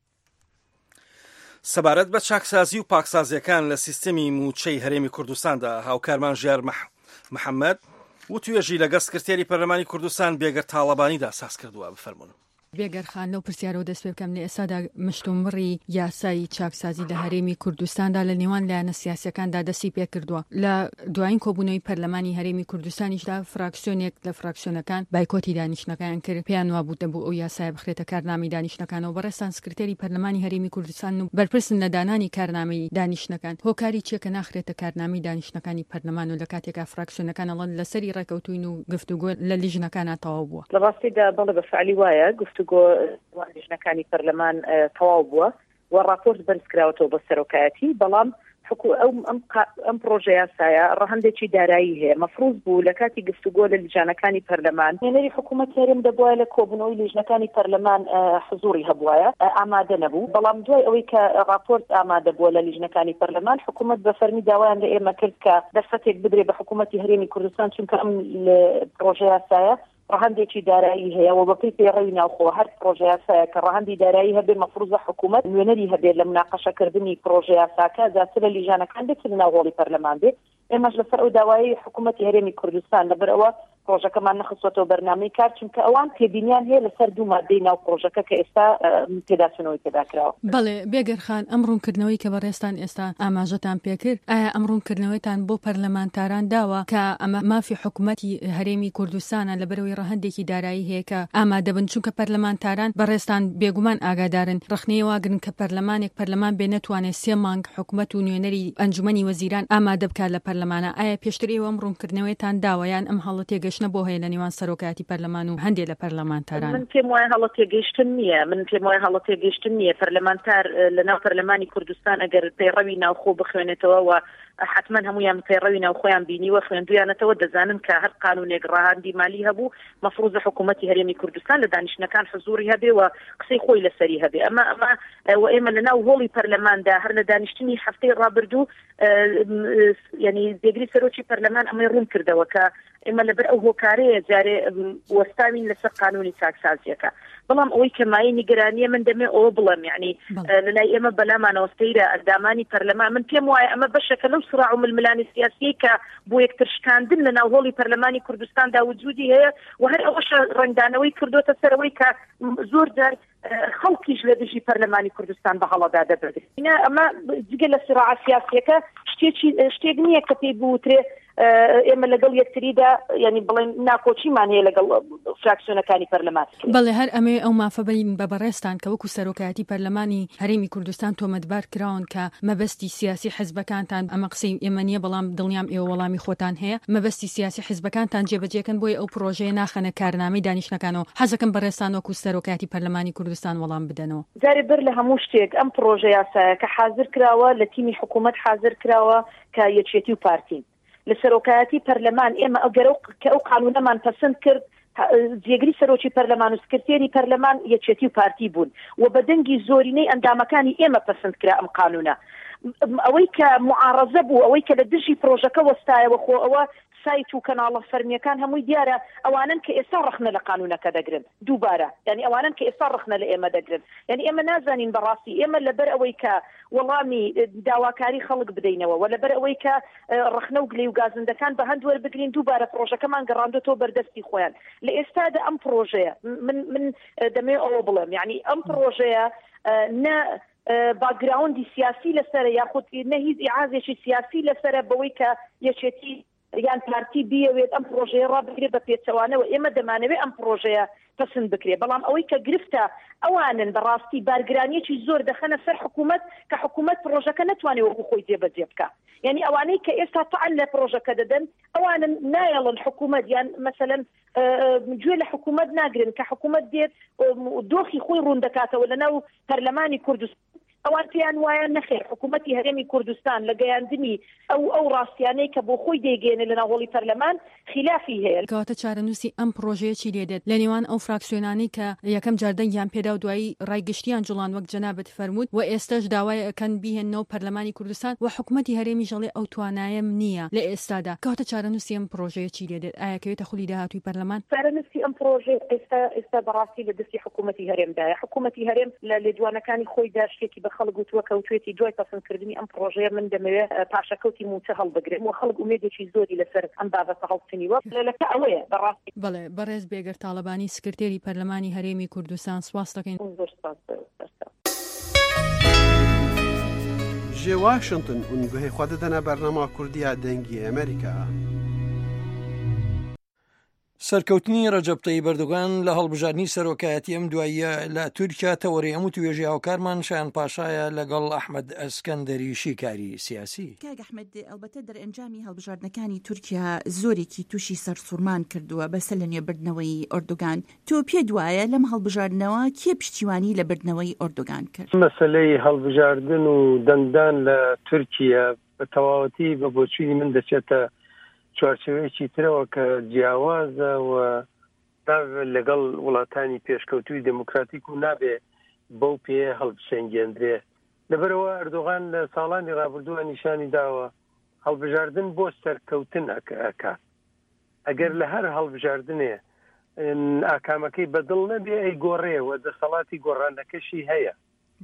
A: سەبارەت بە چاکسازی و پاکسازیەکان لە سیستەمی موچەی هەرێمی کوردستاندا هاوکارمان ژیار محەممەد و توێژی لەگەڵ سکرتێری پەرلەمانی کوردستان بێگەر تاڵەبانیدا ساز کردووە. بفەرمونن.
L: بێگەرخان لەو پرسیارەوە دەست پێ بکەم لە ئێستادا مشتومڕی یاسایی چاکسازی لە هەرێمی کوردستاندا لە نێوان لایەنە سیاسیەکاندا دەستی پێ کردووە. لە دوایین کۆبوونەوەی پەرلەمانی هەرێمی کوردستانیشدا فراکسیۆنێک لە فراکسیۆنەکان بایکۆتی دانیشتنەکان کرد، پێیان وابوو دەبوو ئەو یاسایە بخرێتە کارنامەی دانیشتنەکانەوە. بەڕێستان سکرتێری پەرلەمانی هەرێمی کوردستان و بەرپرسن لە دانانی کارنامەی دانیشتنەکان هۆکاری چیەکە ناخرێتە کارنامەی دانیشتنەکانی پەرلەمان و لە کاتێکا فراکسیۆنەکان ئەڵەن لەسەری ڕێکەوتوین و گفتوگۆ لە لیژنەکانە تەواو بووە.
C: لە ڕاستیدا بەڵێ بەفعلی وایە گفتوگۆ لیژنەکانی پەرلەمان تەواو بووە و ڕاپۆرت بەرزکراوەتەوە بە سەرۆکایەتی، بەڵام حکو ئەو ئەم پرۆژە یاسایە ڕەهەندێکی دارایی هەیە مەفروض بوو لە کاتی گفتوگۆ لە لیژانەکانی پەرلەمان نوێنەری حکوومەت هەرێم دەبووە لە کۆبوونەوەی لیژنەکانی پەرلەمان حزوری هەبووایە ئامادە نەبوو بەڵام دوای ئەوەی کە راپۆرت ئامادە بووە لە لیژنەکانی پەرلەمان حکوومەت بە فەرمی داوایان لە ئێمە کرد کە دەستێک بدرێ بە حکوومەتی هەرێمی کوردستان چونکە ئەم پرۆژە یاسایە ڕەهەندێکی دارایی هەیە و بەپی پێڕەوی ناوخۆ هەر پرۆژە یاسایە کە ڕەهەندی دارایی هەبێ مەفروضە حکوومەت نوێنەری هەبێت لە مناقەشەکردنی پرۆژە یاساکە جاتە لە لیژانەکان بێت لە ناوەڵی پەرلەمان بێت ئێمەش لەسەر ئەو داوایی حکوومەتی هەرێمی کوردستان لەبەر ئەوە پرۆژەکەمان نەخستوەتەوە بەرنامەی کار چونکە ئەوان تێبینیان هەیە لەسەر دوو مادەی ناو پرۆژەکە کە ئێستا پێداچنەوەی پێداکراوە.
L: بەڵێ بێگەرخان ئەم ڕوونکردنەوەی کە بەڕێستان ئێستا ئاماژەتان پێکرد ئایا ئەم ڕوونکردنەوەیتان بۆ پەرلەمانتاران داوە کە ئەمە مافی حکوومەتی هەرێمی کوردستانە لەبەرەوەی ڕەهەندێکی دارایی هەیە کە ئامادە بن چونکە پەرلەمانتاران بەڕێستان بێگومان ئاگادارن ڕخنەیە واگرن کە پەرلەمانێک پەرلەمان بێ نەتوانێت سێ مانگ حکوومەت و نوێنەری ئەنجومەنی وەزیران ئامادە بکات لە پەرلەمانە ئایا پێشتر ئێوە ئەم ڕوونکردنەوەیتان داوایان ئەم هەڵە تێگەشتنە بۆ هەیە لە نێوان سەرۆکایەتی پەرلەمان و هەندێک لە پەرلەمانتاران؟
C: من پێم وایە هەڵە تێگەیشتن نییە من پێم وایە هەڵە تێگەیشتن نییە پەرلەمانتار لە ناو پەرلەمانی کوردستان ئەگەر پەیڕەوی ناوخۆ بخوێنێتەوە و حتما هەمویان پەیڕەوی ناوخۆیان بینیوە خوێندویانەتەوە دەزانن کە هەر قانونێک ڕاهاندی مالی هەبوو مەفروضە حکوومەتی هەرێمی کوردستان لە دانیشتنەکان حزوری هەبێ و قسەی خۆی لەسەری هەبێ ئەمە ئەمە و ئێمە لە ناو هۆڵی پەرلەماندا هەر لە دانیشتنی هەفتەی ڕابردوو یعنی دێگری سەرۆکی پەرلەمان ئەمەی ڕوون کردەوە کە ئێمە لەبەر ئەو هۆکارەیە جارێ وەستاوین لەسەر قانونی چاکسازیەکە بەڵام ئەوەی کە مای نیگەرانیە من دەمێ ئەوە بڵێم یعنی لەلای ئێمە بەلامانەوە سەیرە ئەردامانی پەرلەمان من پێم وایە ئەمە بەشەکە لەو سراع و ململانی سیاسی کە بۆ یەکتر شکاندن لە ناو هۆڵی پەرلەمانی کوردستاندا وجودی هەیە و هەر ئەوەش ڕنگدانەوەی کردوتە سەرەوەی کە زۆر جار خەڵکیش لە دژی پەرلەمانی کوردستان بە هەڵەدا دەبرێت ئەمە جگە لە سراع سیاسیەکە شتێکی شتێک نییە کە پێی بوترێ ئێمە لەگەڵ یەکتریدا ینی بڵێن ناکۆچیمان هەیە لەگەڵ فراکسیۆنەکانی پەرلەمان
L: بەڵێ هەر ئەمێ ئەو مافەبەین بە بەڕێستان کە وەکو سەرۆکایەتی پەرلەمانی هەرێمی کوردستان تۆمەتبار کراون کە مەبەستی سیاسی حزبەکانتان ئەمە قسەی ئێمە نییە بەڵام دڵنیام ئێوە وەڵامی خۆتان هەیە مەبەستی سیاسی حزبەکانتان جێبەجێکن بۆی ئەو پرۆژەیە ناخەنە کارنامەی دانیشتنەکانەوە حەزەکەم بەڕێستان وەکو سەرۆکایەتی پەرلەمانی کوردستان وەڵام بدەنەوە.
C: جارێ بەر لە هەموو شتێک ئەم پرۆژە یاسایە کە حازر کراوە لە تیمی حکوومەت حازر کراوە کە یەکێتی و پارتی لە سەرۆکایەتی پەرلەمان ئێمە ئەگەرە کە ئەو قانونەمان پەسەند کرد جێگری سەرۆکی پەرلەمان و سکرتێری پەرلەمان یەکێتی و پارتی بوون و بە دەنگی زۆرینەی ئەندامەکانی ئێمە پەسەند کرا ئەم قانونە ئەوەی کە معارەزە بوو ئەوەی کە لە دژی پرۆژەکە وەستایەوە خۆ ئەوە سایت و کەناڵە فەرمیەکان هەمووی دیارە ئەوانن کە ئێستا ڕخنە لە قانونەکە دەگرن دووبارە یعنی ئەوانن کە ئێستا ڕخنە لە ئێمە دەگرن یعنی ئێمە نازانین بەڕاستی ئێمە لەبەر ئەوەی کە وەڵامی داواکاری خەڵک بدەینەوە و لەبەر ئەوەی کە ڕخنە و گلەی و گازندەکان بە هەند وەربگرین دووبارە پرۆژەکەمان گەڕاندۆتەوە بەردەستی خۆیان لە ئێستادا ئەم پرۆژەیە من من دەمێ ئەوە بڵێم یعنی ئەم پرۆژەیە نە باگراوندی سیاسی لەسەرە یاخود نە هیچ ئیعازێکی سیاسی لەسەرە بەوەی کە یەکێتی یان پارتی بیەوێت ئەم پرۆژەیە ڕابگرێت بە پێچەوانەوە ئێمە دەمانەوێت ئەم پرۆژەیە پەسەند بکرێت بەڵام ئەوەی کە گرفتە ئەوانن بەڕاستی بارگرانیەکی زۆر دەخەنە سەر حکوومەت کە حکوومەت پرۆژەکە نەتوانێت وەکو خۆی جێبەجێ بکە یعنی ئەوانەی کە ئێستا تەعەن لە پرۆژەکە دەدەن ئەوانن نایەڵن حکوومەت یان مەسەلەن گوێ لە حکوومەت ناگرن کە حکوومەت دێت دۆخی خۆی ڕوون دەکاتەوە لەناو پەرلەمانی کوردستان ئەوان پێیان وایە نەخێر حکوومەتی هەرێمی کوردستان لە گەیاندنی ئەو ئەو ڕاستیانەی کە بۆ خۆی دەیگەێنێ لە ناوەڵی پەرلەمان خلافی هەیە
L: کەواتە چارەنووسی ئەم پرۆژەیەکی لێدێت لە نێوان ئەو فراکسیۆنانی کە یەکەم جاردەنگیان پێدا و دوایی ڕایگەشتیان جوڵان وەک جەنابەت فەرموود و ئێستاش داوای ئەکەن بیهێنەوە پەرلەمانی کوردستان و حکوومەتی هەرێمی ژەڵێ ئەو توانایەم نییە لە ئێستادا کەواتە چارەنووسی ئەم پرۆژەیەکی لێدێت ئایا کەوێتە خولی داهاتووی پەرلەمان؟
C: چارەنووسی ئەم پرۆژەیە ئێستا ئێستا بەڕاستی لە دەستی حکوومەتی هەرێمدایە حکوومەتی هەرێم لە لێدوانەکانی خۆی داشتێکی بە خەڵک وتووە کەوتوێتی دوای پەسەندکردنی ئەم پرۆژەیە من دەمەوێت پاشەکەوتی موچە هەڵبگرێم و خەڵک ئومێدێکی زۆری لەسەر ئەم بابەتە هەڵچنیوە لەلەکە ئەوەیە بەڕاستی.
L: بەڵێ بەڕێز بێگەر تاڵەبانی سکرتێری پەرلەمانی هەرێمی کوردستان سواس دەکەین.
M: جێ واشنگتن اون گوهی خوا دەدەنە بەرنامە کوردیە دەنگی ئەمریکا.
B: سەرکەوتنی ڕەجەب تەیب ئەردۆغان لە هەڵبژاردننی سەرۆکایەتی ئەم دواییە لە تورکیا تەوەری هەموو توێژی هاوکارمان شایان پاشایە لەگەڵ ئەحمەد ئەسکەندەری شیکاری سیاسی.
N: کاک ئەحمەد ئەلبەتە دەرئەنجامی هەڵبژاردنەکانی تورکیا زۆرێکی تووشی سەرسوورمان کردووە بەسەر لە نوێبردنەوەی ئەردۆغان تۆ پێ دوایە لەم هەڵبژاردنەوە کێ پشتیوانی لە بردنەوەی ئەردۆغان کرد؟
O: مەسەلەی هەڵبژاردن و دەنگدان لە تورکیا بە تەواوەتی بە بۆچوونی من دەچێتە چوارچێوەیەکی ترەوە کە جیاوازە و لەگەڵ وڵاتانی پێشکەوتوی دموکراتیک و نابێ بەو پێ هەڵبشێنگێندرێ. لەبەرەوە ئەردۆغان لە ساڵانی ڕابردووە نیشانی داوە هەڵبژاردن بۆ سەرکەوتن ئەکات. ئەگەر لە هەر هەڵبژاردنێ ئاکامەکەی بەدڵ نەبێ ئەی گۆڕێەوە دەسەڵاتی گۆڕانەکەشی هەیە.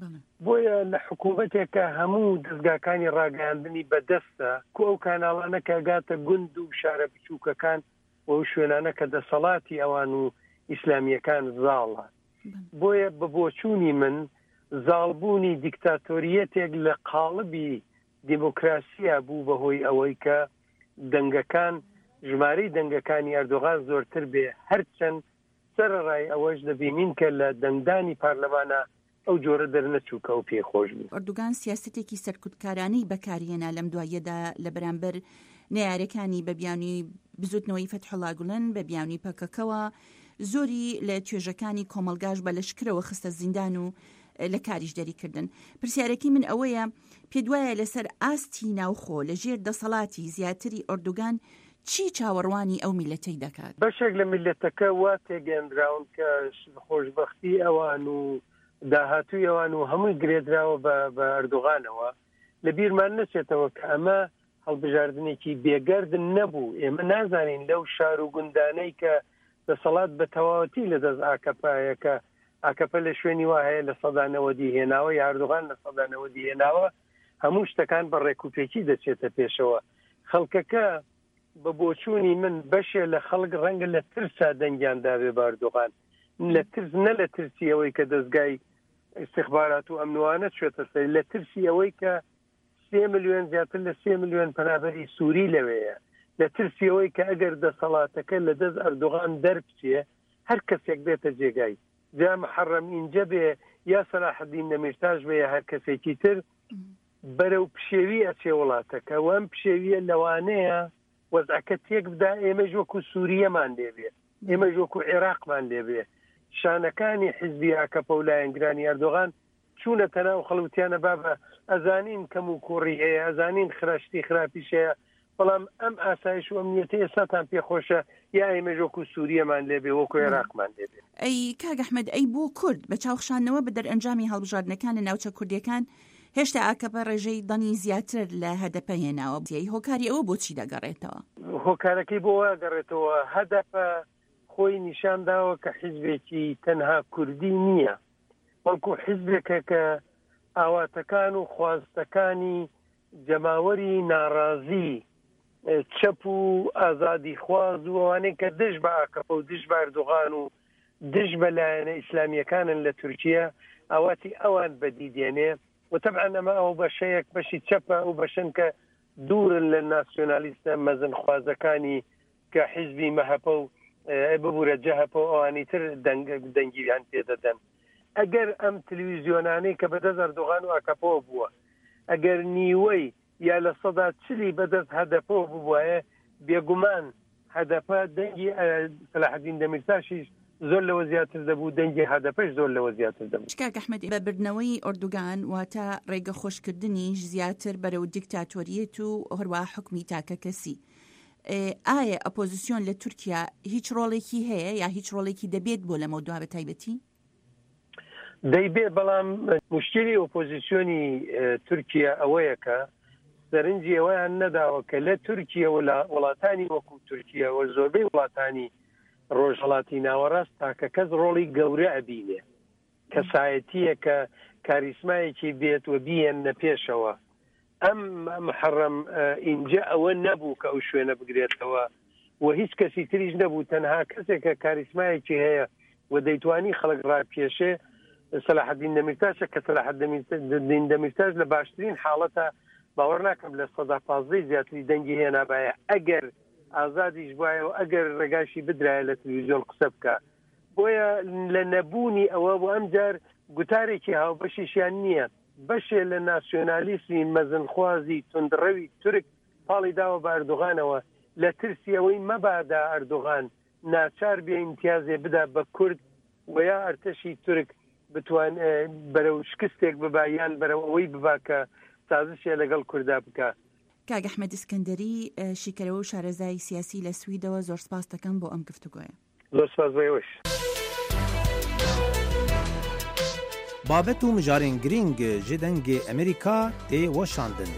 O: بۆیە لە حکوومەتێکە هەموو دەستگاکانی ڕاگەاندنی بەدەستە کو ئەو کاناڵانەکە گاتە گوند و شارە بچووکەکان و شوێنانە کە دەسەڵاتی ئەوان و ئیسلامیەکان زاڵە. بۆیە بە بۆچوونی من زاڵبوونی دیکتاتۆریەتێک لە قاڵبی دیموکراسیە بوو بەهۆی ئەوەی کە دەنگەکان ژمارەی دەنگەکانی ئەردۆغان زۆرتر بێ، هەرچەند سەرڕای ئەوەش دەبینین کە لە دەنگدانی پارلەمانە ئەو جۆرە دەرنەچووکە و پێخۆش بوو.
N: ئەردوغان سیاستێکی سەرکوتکارانەی بەکارهێنا لەم دوایەدا لە بەرامبەر نەیارەکانی بە بیانی بزوتنەوەی فەتحوڵا گوڵن بە بیانی پەکەکەوە زۆری لە توێژەکانی کۆمەلگاش بە لەشکرەوە خستە زیندان و لە کاریش دەریکردن. پرسیارەکی من ئەوەیە پێ دوایە لەسەر ئاستی ناوخۆ لە ژێر دەسەڵاتی زیاتری ئەردوغان چی چاوەڕوانی ئەو میلەتەی دەکات؟
O: بەشێک لە میلەتەکە وا تێگەندراون کە خۆشبەختی ئەوان و داهاتووی ئەوان و هەمووی گرێدراوە بە ئەردوغانەوە لە بیرمان نەچێتەوە کە ئەمە هەڵبژاردنێکی بێگەردن نەبوو. ئێمە نازانین لەو شار و گوندانەی کە دەسەڵات بە تەواوەتی لە دەست ئاکەپایەکە ئاکەپە لە شوێنی وا هەیە لە سەدانەوەدی هێناوە یاردوغان لە سەدانەوەدی هێناوە هەموو شتەکان بە ڕێکوپێکی دەچێتە پێشەوە. خەڵکەکە بە بۆچوونی من بەشێ لە خەڵک ڕەنگە لە ترسا دەنگیان دابێ بە ئەردوغان، لە ترس نە لە ترسی ئەوەی کە دەستگای استخبارات و ئەمنوانە چێتە سەر، لە ترسی ئەوەی کە سێ ملیۆن زیاتر لە سێ ملیۆن پەنابەری سووری لەوەیە، لە ترسی ئەوەی کە ئەگەر دەسەڵاتەکە لە دەست ئەردوغان دەربچێ هەر کەسێک بێتە جێگای جا محەڕەم ئینجە بێ یا سەلاحەدین دەمیرتاش بێ هەر کەسێکی تر بەرەو پشێوی ئەچێ وڵاتەکە وەم پشێویە لەوانەیە وەزعەکە تێک بدا ئێمەش وەکو سووریەمان لێبێ، ئێمەش وەکو عێراقمان لێبێ. شانەکانی حیزبی ئاکەپە و لایەنگرانی ئەردوغان چوونە تەناو خەڵوتیانە بابە ئەزانین کەم و کوڕی هەیە، ئەزانین خراشتی خراپیش هەیە، بەڵام ئەم ئاسایش و ئەمنیەتە ئێستاتان پێخۆشە یا ئێمەش وەکو سووریەمان لێبێ وەکو عێراقمان لێبێ.
N: ئەی کاک ئەحمەد، ئەی بۆ کورد بە چاوخشانەوە بە دەرئەنجامی هەڵبژاردنەکان لە ناوچە کوردیەکان هێشتا ئاکەپە ڕێژەی دەنی زیاتر لە هەدەپە هێناوە بزیایی هۆکاری ئەوە بۆچی دەگەڕێتەوە؟
O: هۆکارەکەی بۆ وەگەڕێتەوە هەدەپە خۆی نیشانداوە کە حیزبێکی تەنها کوردی نییە، بەڵکو حیزبێکە کە ئاواتەکان و خواستەکانی جەماوەری ناڕازی چەپ و ئازادی خواز و ئەوانەی کە دژ بە ئاکەپە و دژ بە ئەردوغان و دژ بە لایەنە ئیسلامیەکانن لە تورکیا ئاواتی ئەوان بەدیدێنێ و طبعا ئەمە ئەو بەشەیەک بەشی چەپە و بەشن کە دوورن لە ناسیۆنالیستە مەزن خوازەکانی کە حیزبی مەهەپە و ببوورە جەهەپە و ئەوانی تر دەنگیان پێدەدەن. ئەگەر ئەم تەلەڤیزیۆنانەی کە بەدەست ئەردوغان و ئاکەپەوە بووە ئەگەر نیوەی یا لە سەدا چلی بەدەست هەدەپەوە ببوایە بێگومان هەدەپە دەنگی سەلاحەدین دەمیرتاشیش زۆر لەوە زیاتر دەبوو، دەنگی هەدەپەش زۆر لەوە زیاتر دەبوو.
N: کاک ئەحمەد، بە بردنەوەی ئەردوغان واتە ڕێگە خۆشکردنیش زیاتر بەرەو دیکتاتۆریەت و هەروە حکمی تاکە کەسی. ئایا ئەپۆزیسیۆن لە تورکیا هیچ ڕۆڵێکی هەیە یا هیچ ڕۆڵێکی دەبێت بۆ لەمە دوابە تایبەتی؟
O: دەیبێ، بەڵام مشکلی ئۆپۆزیسیۆنی تورکیا ئەوەیە کە سەرنجی ئەوەیان نەداوە کە لە تورکیا وڵاتانی وەکو تورکیا و زۆربەی وڵاتانی ڕۆژهەڵاتی ناوەڕاست تاکە کەس ڕۆڵی گەورە ئەبینێ، کەسایەتیە کە کاریسمایەکی بێت و بیێنە پێشەوە. ئەم محەڕەم ئینجا ئەوە نەبوو کە ئەو شوێنە بگرێتەوە و هیچ کەسی تریش نەبوو، تەنها کەسێک کە کاریسمایەکی هەیە و دەیتوانی خەڵک ڕاپێشێ سەلاحەدین دەمیرتاشە کە سەلاحەدین دەمیرتاش لە باشترین حاڵەتە باوەڕ ناکەم لە سەدا پازدەی زیاتری دەنگی هێنابایە ئەگەر ئازادیش بایە و ئەگەر ڕێگاشی بدرایە لە تەلەڤیزیۆن قسە بکە. بۆیە لە نەبوونی ئەوە بۆ ئەمجار گوتارێکی هاوبەشیشیان نییە، بەشێ لە ناسیۆنالیستی مەزنخوازی توندڕەوی تورک پاڵی داوە بە ئەردوغانەوە لە ترسی ئەوەی مەبادا ئەردوغان ناچار بێ ئیمتیازێ بدا بە کورد و یا ئەرتەشی تورک بتوان بەرەو شکستێک ببا یان بەرەو ئەوەی ببا کە سازشێ لەگەڵ کووردا بکە.
N: کاگ ئەحمەد ئیسکەندەری شیکەرەوە و شارەزای سیاسی لە سویدەوە زۆر سپاس دەکەم بۆ ئەم گفتوگۆیە.
O: زۆر سپاس بۆیەوەش.
P: بابەت و مژارên girîng ji dengê Amerîka tê weşandin.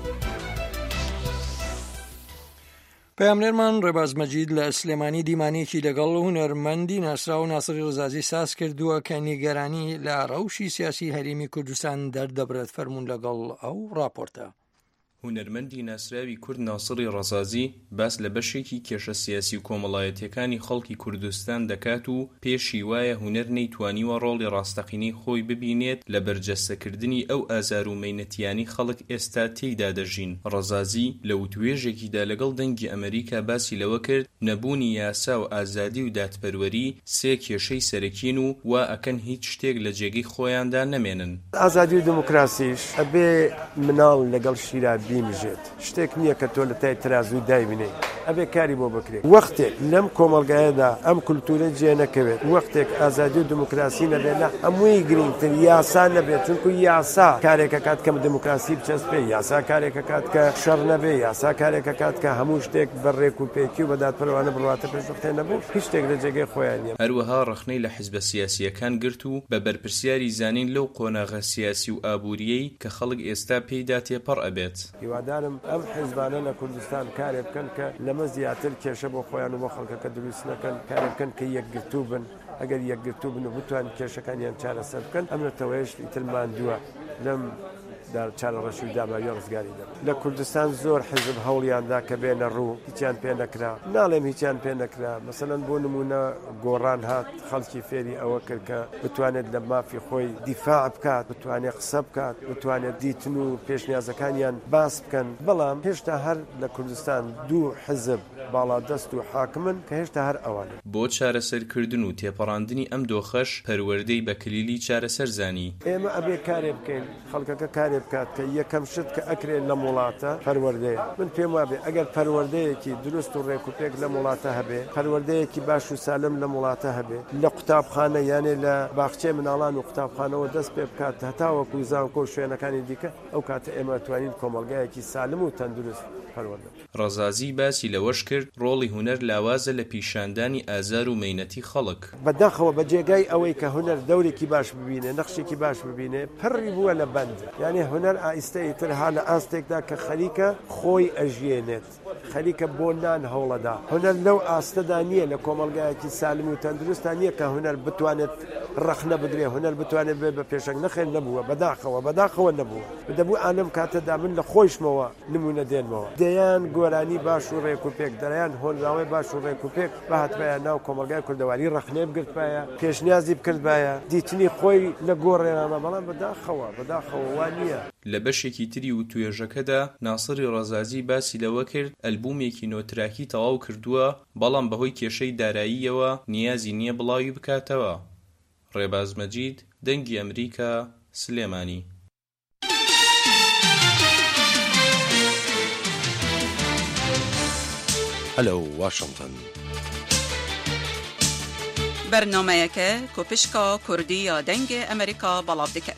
B: پەیامنێرمان ڕێباز مەجید لە سلێمانی دیمانێکی لەگەڵ هونەرمەندی ناسرا و ناسری ڕزازی ساز کردووە کە نیگەرانی لە ڕەوشی سیاسی هەرێمی کوردستان دەردەبرێت فەرموون لەگەڵ ئەو راپۆرتە.
Q: هونەرمەندی ناسراوی کورد ناسری ڕەزازی باس لە بەشێکی کێشە سیاسی و کۆمەڵایەتیەکانی خەڵکی کوردستان دەکات و پێشی وایە هونەر نەیتوانیوە ڕۆڵی ڕاستەقینەی خۆی ببینێت لە بەرجەستەکردنی ئەو ئازار و مەینەتیانی خەڵک ئێستا تێیدا دەژین. ڕەزازی لە وتوێژێکیدا لەگەڵ دەنگی ئەمریکا باسی لەوە کرد نەبوونی یاسا و ئازادی و دادپەروەری سێ کێشەی سەرەکین و وا ئەکەن هیچ شتێک لە جێگەی خۆیاندا نەمێنن.
R: ئازادی و دموکراسیش ئەبێ مناڵ لەگەڵ شیرا بیمژێت شتێک نییە کە تۆ لە تای ترازوو دایبینێ ئەبێ کاری بۆ بکرێت. وەختێک لەم کۆمەڵگایەدا ئەم کولتورە جێ نەکەوێت وەختێک ئازادی و دموکراسی نەبێت لە هەمووی گرنگتر یاسا نەبێت چونکو یاسا کارێکە کات کە دموکراسی بچەسپێ یاسا کارێکە کات کە شەڕ نەبێ یاسا کارێکە کات کە هەموو شتێک بەڕێک و پێکی و بەدادپەروانە بڕواتە پێشوەختێ نەبوو هیچ شتێک لە جێگەی خۆیان نییە.
Q: هەروەها ڕخنەی لە حیزبە سیاسیەکان گرت و بە بەرپرسیاری زانین لەو قۆناغە سیاسی و ئابووریەی کە خەڵک ئێستا پێیدا تێپەڕ ئەبێت.
R: هیوادارم ئەم حیزبانە لە کوردستان کارێ بکەن کە لەمە زیاتر کێشە بۆ خۆیان و بۆ خەڵکەکە دروست نەکەن کارێ بکەن کە یەکگرتوو بن ئەگەر یەکگرتوو بن و بتوان کێشەکانیان چارەسەر بکەن ئەم نەتەوەیش ئیتر ماندووە لەم چارە ڕەشی و داماوی ڕزگاری دەبن. لە کوردستان زۆر حیزب هەوڵیاندا کە بێنە ڕوو هیچیان پێ نەکرا ناڵێم هیچیان پێ نەکرا مەسەلەن بۆ نمونە گۆڕان هات خەڵکی فێری ئەوە کرد کە بتوانێت لە مافی خۆی دیفاع بکات بتوانێت قسە بکات بتوانێت دیتن و پێشنیازەکانیان باس بکەن بەڵام هێشتا هەر لە کوردستان دوو حزب باڵادەست و حاکمن کە هێشتا هەر ئەوانە.
Q: بۆ چارەسەرکردن و تێپەڕاندنی ئەم دۆخەش پەروەردەی بە کلیلی چارەسەر زانی.
R: ئێمە ئەبێ کارێ بکەین خەڵکەکە کارێ بکات کە یەکەم شت کە ئەکرێت لە وڵاتە پەروەردەیە. من پێم وابێ ئەگەر پەروەردەیەکی دروست و ڕێکوپێک لە وڵاتە هەبێ پەروەردەیەکی باش و سالم لە وڵاتە هەبێ لە قوتابخانە یانێ لە باخچێ مناڵان و قوتابخانەوە دەست پێ بکات هەتاوەکو زانکۆ و شوێنەکانی دیکە ئەو کاتە ئێمە توانین کۆمەڵگایەکی سالم و تەندروست پەروەردە.
Q: ڕەزازی باسی لەوەش کرد ڕۆڵی هونەر لاوازە لە پیشاندانی ئازار و مەینەتی خەڵک.
R: بەداخەوە بە جێگای ئەوەی کە هونەر دەورێکی باش ببینێ نەخشێکی باش ببینێ پڕی بووە لە بەند یعنی هونەر ئایستەی تر ها لە ئاستێکدا کە خەریکە خۆی ئەژێنێت خەریکە بۆ نان هەوڵەدا هونەر لەو ئاستەدا نییە لە کۆمەڵگایەکی سالم و تەندروستان نییە کە هونەر بتوانێت ڕەخنە بدرێ هونەر بتوانێت بێ بە پێشنگ نەخێن نەبووە بەداخەوە بەداخەوە نەبووە دەبوو ئالم کاتەدا من لە خۆشمەوە نمونە دێنمەوە دەیان گۆرانی باش و ڕێک و پێک دەیان هۆنراوی باش و ڕێک و پێک بەهاتبایە ناو کۆمەلگای کوردەواری ڕەخنێ بگرتبایە پێشنیازی بکردبایە دیتنی خۆی لە گۆڕێنامە بەڵام بەداخەوە بەداخەوە وان نییە.
Q: لە بەشێکی تری و توێژەکەدا ناسری ڕەزازی باسی لەوە کرد ئەلبومێکی نۆتراکی تەواو کردووە بەڵام بەهۆی کێشەی داراییەوە نیازی نییە بڵاوی بکاتەوە. ڕێباز مەجید دەنگی ئەمریکا سلێمانی.
K: هەلو واشنگتن
S: بەرنامەیەکە کۆپشکا کوردی یا دەنگی ئەمریکا بەڵاو دەکات.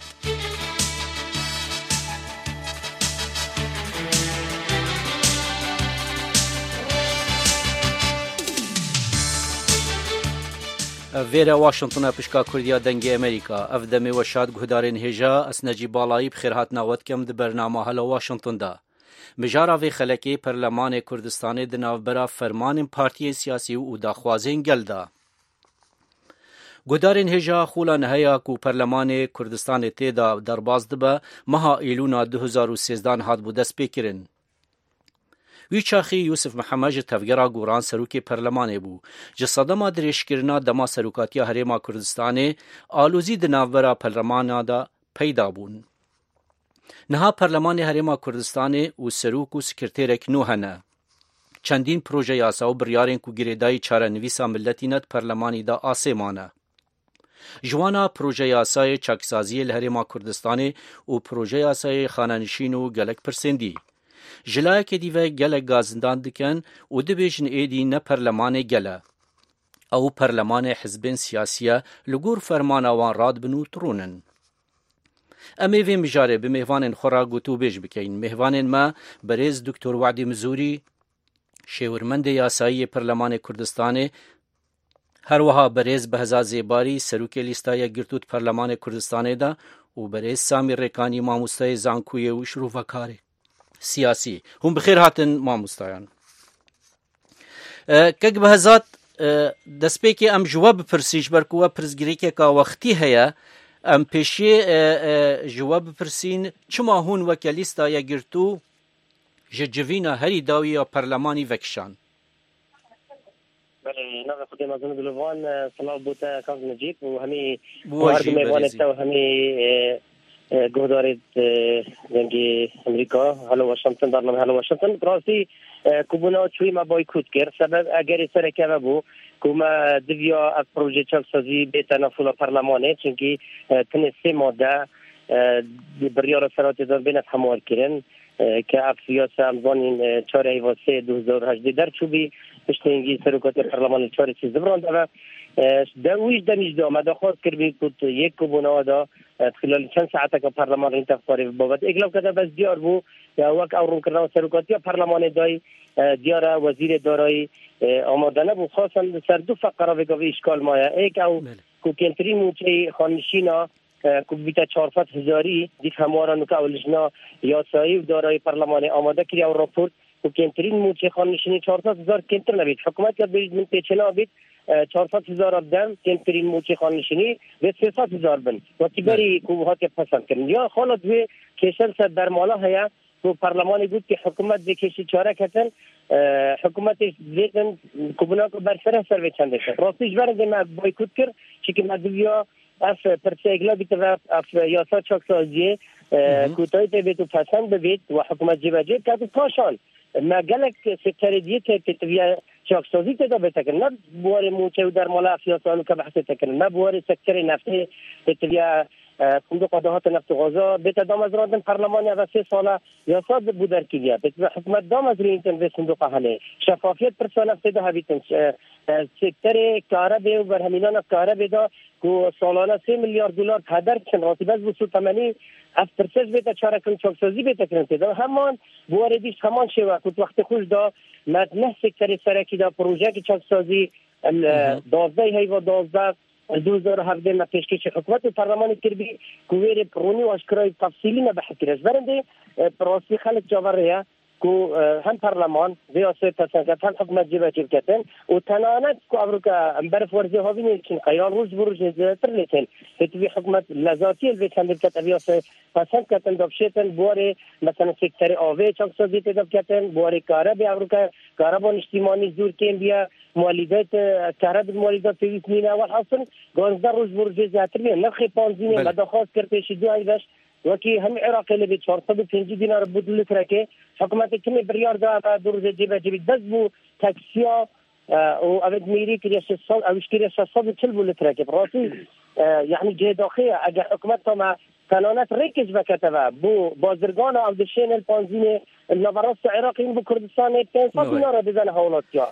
T: Vêra Washingtona pişka Kurdiya dengê Amerîka ev demê weşat guhdarên hêja esnecî balayî bi xêrhatina wetkem di bernama Hello Washington'da. Mijara vê xelekê Perlemanê Kurdistanê di navbera fermanên partiyê siyasî û daxwazên gel da. Guhdarên hêja xula neheya ku Perlemanê Kurdistanê tê da derbas dibe meha Îlûna du hezar û sêzdan hat bû destpêkirin. Wî çaxî Yusuf Mihemed ji tevgera goran serokê Perlemanê bû. Ji sedema dirêjkirina dema serokatiya Herêma Kurdistanê alozî di navbera Perlemana da peyda bûn. Niha Perlemanê Herêma Kurdistanê û serok û sekretêrek nû hene. Çendîn proje yasa û biryarên ku girêdayî çarenivîsa milletî net Perlemanî da asê mane. Ji wana proje yasayê çakîsaziyê li Herêma Kurdistanê û proje yasayê xanenişîn û gelek pirsêndî. Jilayekê dîve gelek gazindan dikin û dibêjin êdî ne Perlemanê gel e. Ew Perlemanê hizbên siyasî ye li gor fermana wan radibin û turûnin. ئەمێ vê mijarê bi mêvanên xwe re gotûbêj bikein. Mêvanên me berêz Dr Wedî Mizûrî şêwirmendê yasayî Perlemanê Kurdistanê, her wiha berêz Beheza Zêbarî serokê lîstaya girtût Perlemanê Kurdistanê de û berêz Samî Rêkanî mamosteyê zankûyê û şîrovekarê siyasî. Hûn bi xêr hatin mamostayan. Kek behezat destpêkê em ji we bipirsî ji ber ku we pirsgirêkeka wextî heye, em pêşî ji we bipirsîn çima hûn weke lîstaya girtû ji civîna herî dawî ya Perlemanî vekişan.
U: نغا خدي مازن بلوان صلاح بوتا كاظم نجيب وهمي
T: بواجي
U: ميوان تا وهمي جهداري دنجي امريكا هلا واشنطن برنامج هلا واشنطن براسي كوبونا شوي ما بويكوت كير سبب اگر سر كابو كوما دفيا البروجي تشال سازي بيتنا فولا برلماني چونكي تنسي مودا بريار سرات دار بين حمار كيرن كاف سياسه امزانين چهاري واسه دو هزار و هجده در چوبي پشتینگی سرکات پارلمان چهار چیز برند و دویش دمیج دام دخواست کردی که یک کوبونا دا خلال چند ساعت که پارلمان این تفسیر بابت اگلاب کرده بس دیار بو یا وقت اورم کردن سرکاتی پارلمان دای دیار وزیر دارایی آماده نبود خاصا سر دو فقره و گوی اشکال مایا یک او کو کنتری موچه خانشینا کو بیت چهارصد هزاری دیگه هموارا نکه اولشنا یاسایی دارایی پارلمان آماده کردی او راپورت و کنترین موچه خانشینی چهارصد هزار کنتر نبید حکومت یا برید من پیچنا بید چهارصد هزار آدم کنترین موچه خانشینی به سیصد هزار بن وقتی بری کوبهات که پسند کردن یا خالد به کشل سر در مالا هیا و پارلمانی بود که حکومت به کشی چاره کتن حکومت زیدن کوبنا کو برسره سر به چنده شد راستیش برند ما بایکوت کرد چی که مدویا اف پرسیگلا بیت و اف یاسا چاک سازیه کوتای تبید و پسند ببید و حکومت جیب جیب که پاشان ما گلک سکتر دیت تطبیع چاکسازی تدا بتکن نه بوار موچه و در مال افیاسانو که بحث تکن نه بوار سکتر نفتی تطبیع صندوق دهات نفت و غذا بتا دام از راندن پارلمان و سه ساله یاساد بودر کیه بتا حکومت دام از رینتن به صندوق هله شفافیت پرسان نفت ده هبیتن سکتر کاربه و برهمینان کاربه دا کو سالانه سه میلیارد دلار هدر کن راتی بس بسو تمنی اف پرسش بتا چاره کن چاکسازی بتا کن تدا همان بوار دیش همان شوا کت وقت خوش دا مد نه سکتر سرکی دا پروژه که چاکسازی دوازده هیوا دوازده دو هزار و هفده ما پیشکش حکومت پارلمان کربی کویر پرونی و اشکرای تفصیلی ما بحث برنده پروسی خلق جواره کو هم پارلمان ریاست پسند هم حکومت جیب جیب کردن و تنانت کو امریکا برف ورزی ها بینید که قیان روز بروز زیادتر لیکن هتوی حکومت لذاتی البته چند کت ریاست پسند کردن دبشتن بواره مثلا سکتر آوه چاکسازی تدب کردن بواره کاره به امریکا کاربان اجتماعی زور کن بیا مالیدات کارب مالیدات پیوست مینه و حاصل گانزده روز بروز زیادتر میاد نرخ پانزینه مداخواست کرد پیشی دو ای باش وکی هم عراقی لبی چهارصد و پنج دینار بود لیتر که حکومت کمی بریار دا دو روز جیب جیب دست بو تاکسیا و اوید میری که شصت اوش که شصت و چل بو لیتر که براسی یعنی جه داخله اگر حکومت تا ما قانونات ریکش بکتبه بو بازرگان او دشین الپانزینه نوراست عراقی بو کردستان پنجصد دینار بزنه حولاتیا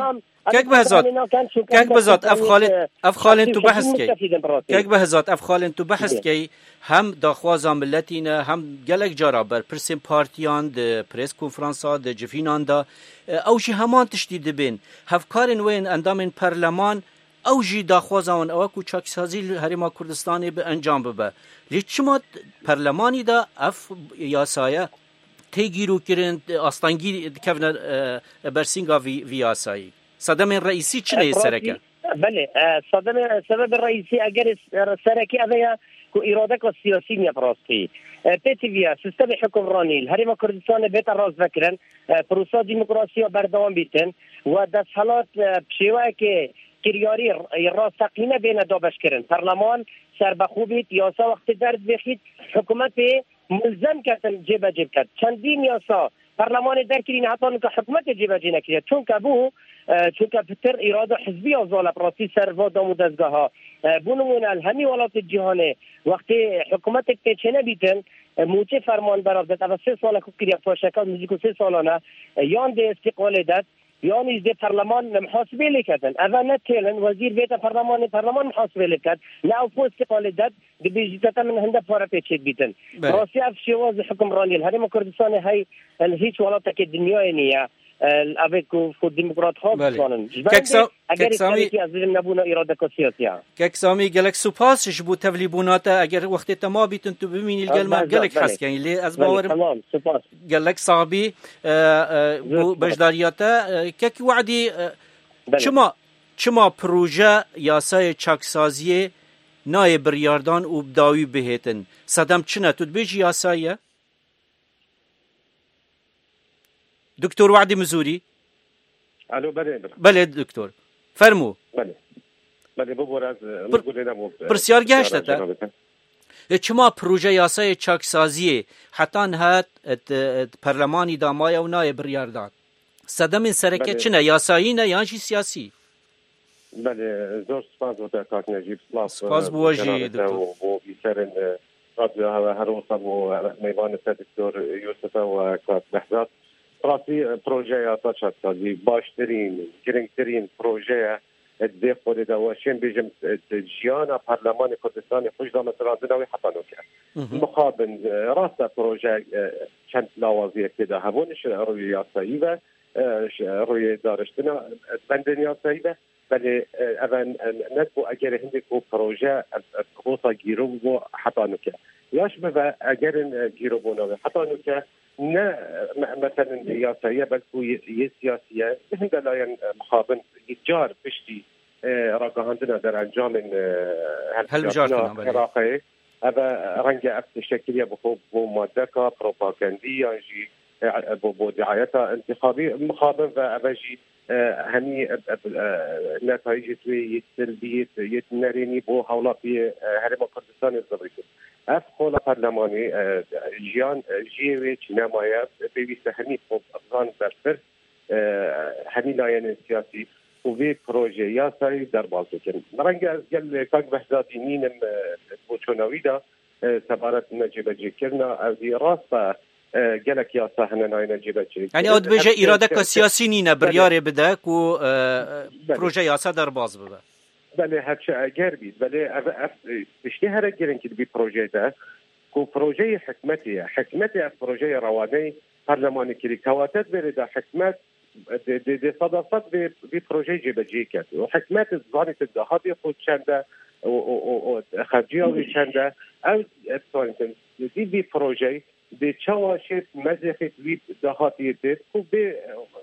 T: كيك بهزات كيك بهزات اف خالد اف خالد تو بحث كي كيك بهزات اف خالد تو بحث كي هم داخوازا ملتينا هم جلك جارا بر برسم بارتيان د بريس كونفرنسا د جفينان دا او شي همان تشديد بين هفكارن وين اندامن برلمان او جي داخوازا اون او کو چاکسازی هریما کردستان به انجام ببه لیچما برلمانی دا اف یاسایه تیگیرو کرن استانگی کفن برسینگا وی یاسایی صدام الرئيسي چنه سرکه؟
U: بله صدام سبب الرئيسي اگر سرکه اویا کو اراده کو سیاسی می براستی پتیویا سیستم حکمرانی هریما کردستان بیت راز بکرن پروسه دموکراسی بردوام بیتن و دستحالات شیوه که کریاری راستقینه بین دو بشکرن پارلمان سربخوبیت یاسا وقت درد بخید حکومت ملزم کردن جیب جیب کرد چندین یاسا پارلمان درکرین حتی که حکومت جیب جیب نکرد چون که بو چون که پتر اراده حزبی آزال پراتی سروا دامو دزگاه ها بونمون الهمی ولات جهانه وقتی حکومت پیچنه بیتن موچه فرمان برافدت اول سه ساله که کریا پاشکا موزیکو سه سالانه یان ده استقلال داد يعني دي برلمان محاسبه لكتن اذا نتكلم وزير بيت برلمان برلمان محاسبه لكت لا افوز تقاليدات بيجي تتمن هندا فورا بيتشيت بيتن روسيا في شواز حكم راني الهرم كردستان هي الهيش ولا تك الدنيا نيه avec خود ديمقراط خالص قانون اگر سامي از نبونا اراده سیاسیه
T: کک سامی گلک سپاس جبو تبلیبونات اگر وقت تما بیتن تو ببینی الگلمه گلک حس کنی لی از باور
U: تمام سپاس
T: گلک صابی بو بجداریاتا کک وعدی چما چما پروژه یاسای چاکسازی نای بریاردان و بداوی بهتن صدم چنه تو بیجی یاسایه دكتور وعدي مزوري.
E: الو بله
T: بله دكتور فرمو.
E: بله بله ببرز
T: پرسیار گشته چما پروژه یاسای چاکسازی حتی هات پرلمانی دامای و نایب ریاردان صدم سرکه چنه یاسایی نه یانجی سیاسی؟
E: بله زور سپاس بوده کاک نجیب
T: سپاس بواجی دکتور
E: و بیسرین رادیو هر وصل و میوان دکتور یوسف و کاک بحزات راسي بروجيا تشات هذه باشترين جرينترين بروجيا دي خود دواشين بيجم جيانا برلمان كردستان حجدا مثلا وي حطانوكا مقابل راسا بروجيا كانت لوازيه كده هبونش رؤيه صعيبه رؤيه دارشتنا بندنيا صعيبه بل اذا ندبو اجر هندك بروجيا خصوصا جيرو حطانوكا ياش بقى اجر جيروبونا حطانوكا نه مثلا سياسيه بل هي سياسيه هند لا مخابن يتجار بشتي راقهاندنا در انجام
T: هالبجارتنا
E: العراقي هذا رنجة أفت الشكلية بخوب مادكا بروباغندية جي بو دعايتها انتخابي مخابن فأبجي هني نتائج توي يتسلبية يتنريني بو هولا في هرم كردستان الزبريكي اف خولا برلمانی جیان جیوی چنمایه بیویست همی خوب افغان برفر همی لاین سیاسی و وی پروژه یاسایی در باز بکن مرنگ از گل کاک بحثاتی نینم بوچوناوی دا سبارت نجیبه جی کرنا از دی راست گلک یاسا هنه نای نجیبه جی
T: یعنی اود بیجه ایراده که سیاسی نینه بریاره بده که پروژه یاسا در باز بده
E: بله هرچه اگر بید بله بشتی هر گرن که بی پروژه ده که پروژه حکمتیه حکمتی از پروژه روانی پارلمانی کلی کواتت بره ده حکمت ده صداقت بی پروژه جیبه جی کرد و حکمت زانیت دهاتی خود چنده و خرجی آوی چنده او دی بی پروژه دی چواشت مزیخت بی دهاتی دید که بی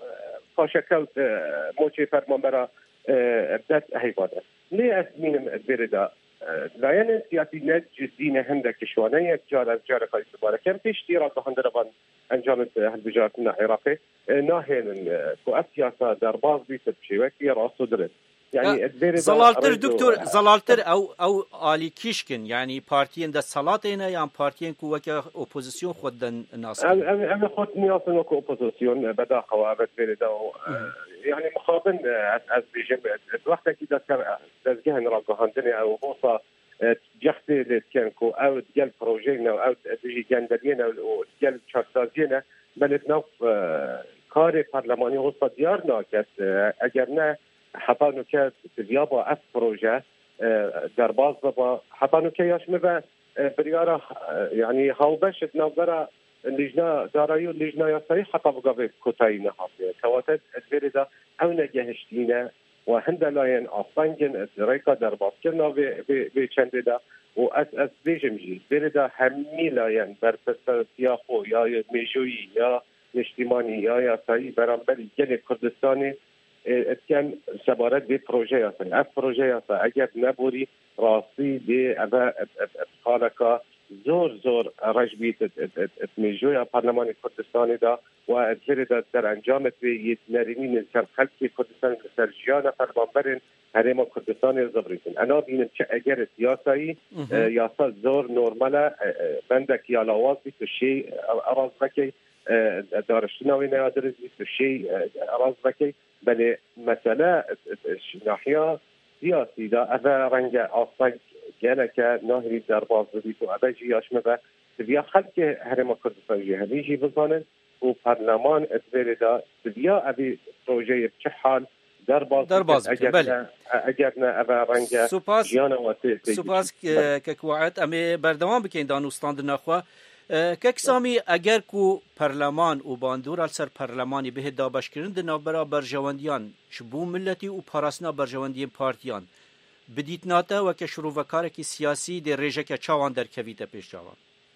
E: فاشکلت موچه فرمانبرا بدات هیواده ليه أسمين البردة لاين سياسي نت جدينا هندك شوانية جار جار قيس بارا كم تشتيرات هندربان أنجام هالبجارتنا العراقي ناهين كو سياسة درباز بيت بشيوكي راسو درد يعني البردة
T: زلالتر دكتور زلالتر أو أو آلي كيشكن يعني بارتيين ده صلاتينا يعني بارتيين كو وكا أوبوزيسيون خدن الناس
E: أنا أنا خد نياسن وكو أوبوزيسيون بدأ خوابت البردة يعني مخابن از بيجم الوقت كده تزجهن راقهاندني او بوصة جختي لتكنكو او ديال بروجينا او تجي جندرينا او ديال شخصازينا بلتنا كاري برلماني وسط ديارنا كاس اجرنا حطانو كاس ديابا اف بروجه درباز بابا حطانو كياش مبا بريارة يعني هاوبش تنظرة لجنة دارایو لجنة یاسایی حتی بقابل کتایی نهافیه تواتد ادویری دا او نگهشتینه و هند لاین آفنگن ریکا در باز کرنا به چنده دا و از از بیجم جی بیری دا همی لاین برپسر سیاخو یا میجویی یا اجتماعی یا یاسایی برانبری گل کردستانی اتکن سبارت به پروژه یاسایی اف پروژه یاسایی اگر نبوری راستی به اوه خالکا زور زور رجبیت میجویا پارلمان کردستانی دا و ادهر دا در انجامت به یه نرینین سر خلقی کردستان سر جیان فرمانبرین هرما کردستانی زبریتن انا بینم چه اگر سیاسایی یاسا زور نورمالا بندک یا لواز بیت شی اراز بکی دارشتناوی نیادرز بیت شی اراز بکی بلی مسئله ناحیه سیاسی دا اذا رنگ آفاق جالك ناهري درباز بيتو أبجي ياشمه بيا خلق هرم كردستان جهنيجي بزانن و پارلمان ادویل دا بیا ابی پروژه چه حال در باز
T: در باز
E: اگر نه اگر نه ابا رنگ
T: سپاس
E: جیان واسه
T: سپاس که کوعت امی بردوام بکین دانوستان نخوا کک سامی اگر کو پارلمان و باندور سر پارلمانی به دابش کردن نابرا برجواندیان شبو ملتی و پاراسنا برجواندی پارتیان بدیت ناتا و که شروع وکاره کی سیاسی در رژه که چاوان در کویت پیش جوان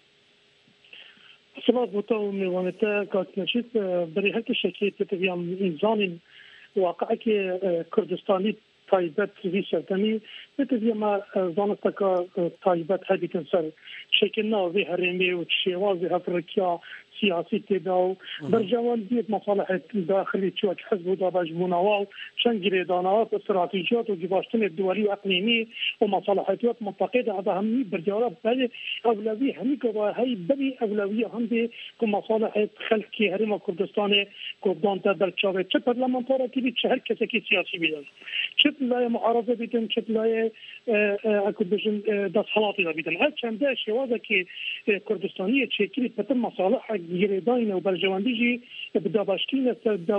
F: سبب بوتو میوانتا کات نشید بری هک شکیت تبیام انسان واقعا که کردستانی تایبت وی سرتنی بتدی ما زانستا که تایبت هدیتن سر شکلنا وی هرمی و شیوازی افریقیا سیاسی تداو برجوان دیت مصالح داخلی چوک حزب و دابج مناوال شنگری دانات استراتیجیات و جباشتن الدولي واقليمي ومصالحات منطقيه هذا هم برجوان بل اولويه هم هي بل اولويه هم كمصالح خلق هرم كردستان كردان در چاوه چه پارلمانتارا کی چه هر کسی کی سیاسی بیدن چه لای معارضه بیدن چه لای اکودشن دست حالاتی بیدن هر چنده شوازه که کردستانی چکیلی پتر مصالح گیرداین و برجواندیجی بدابشتین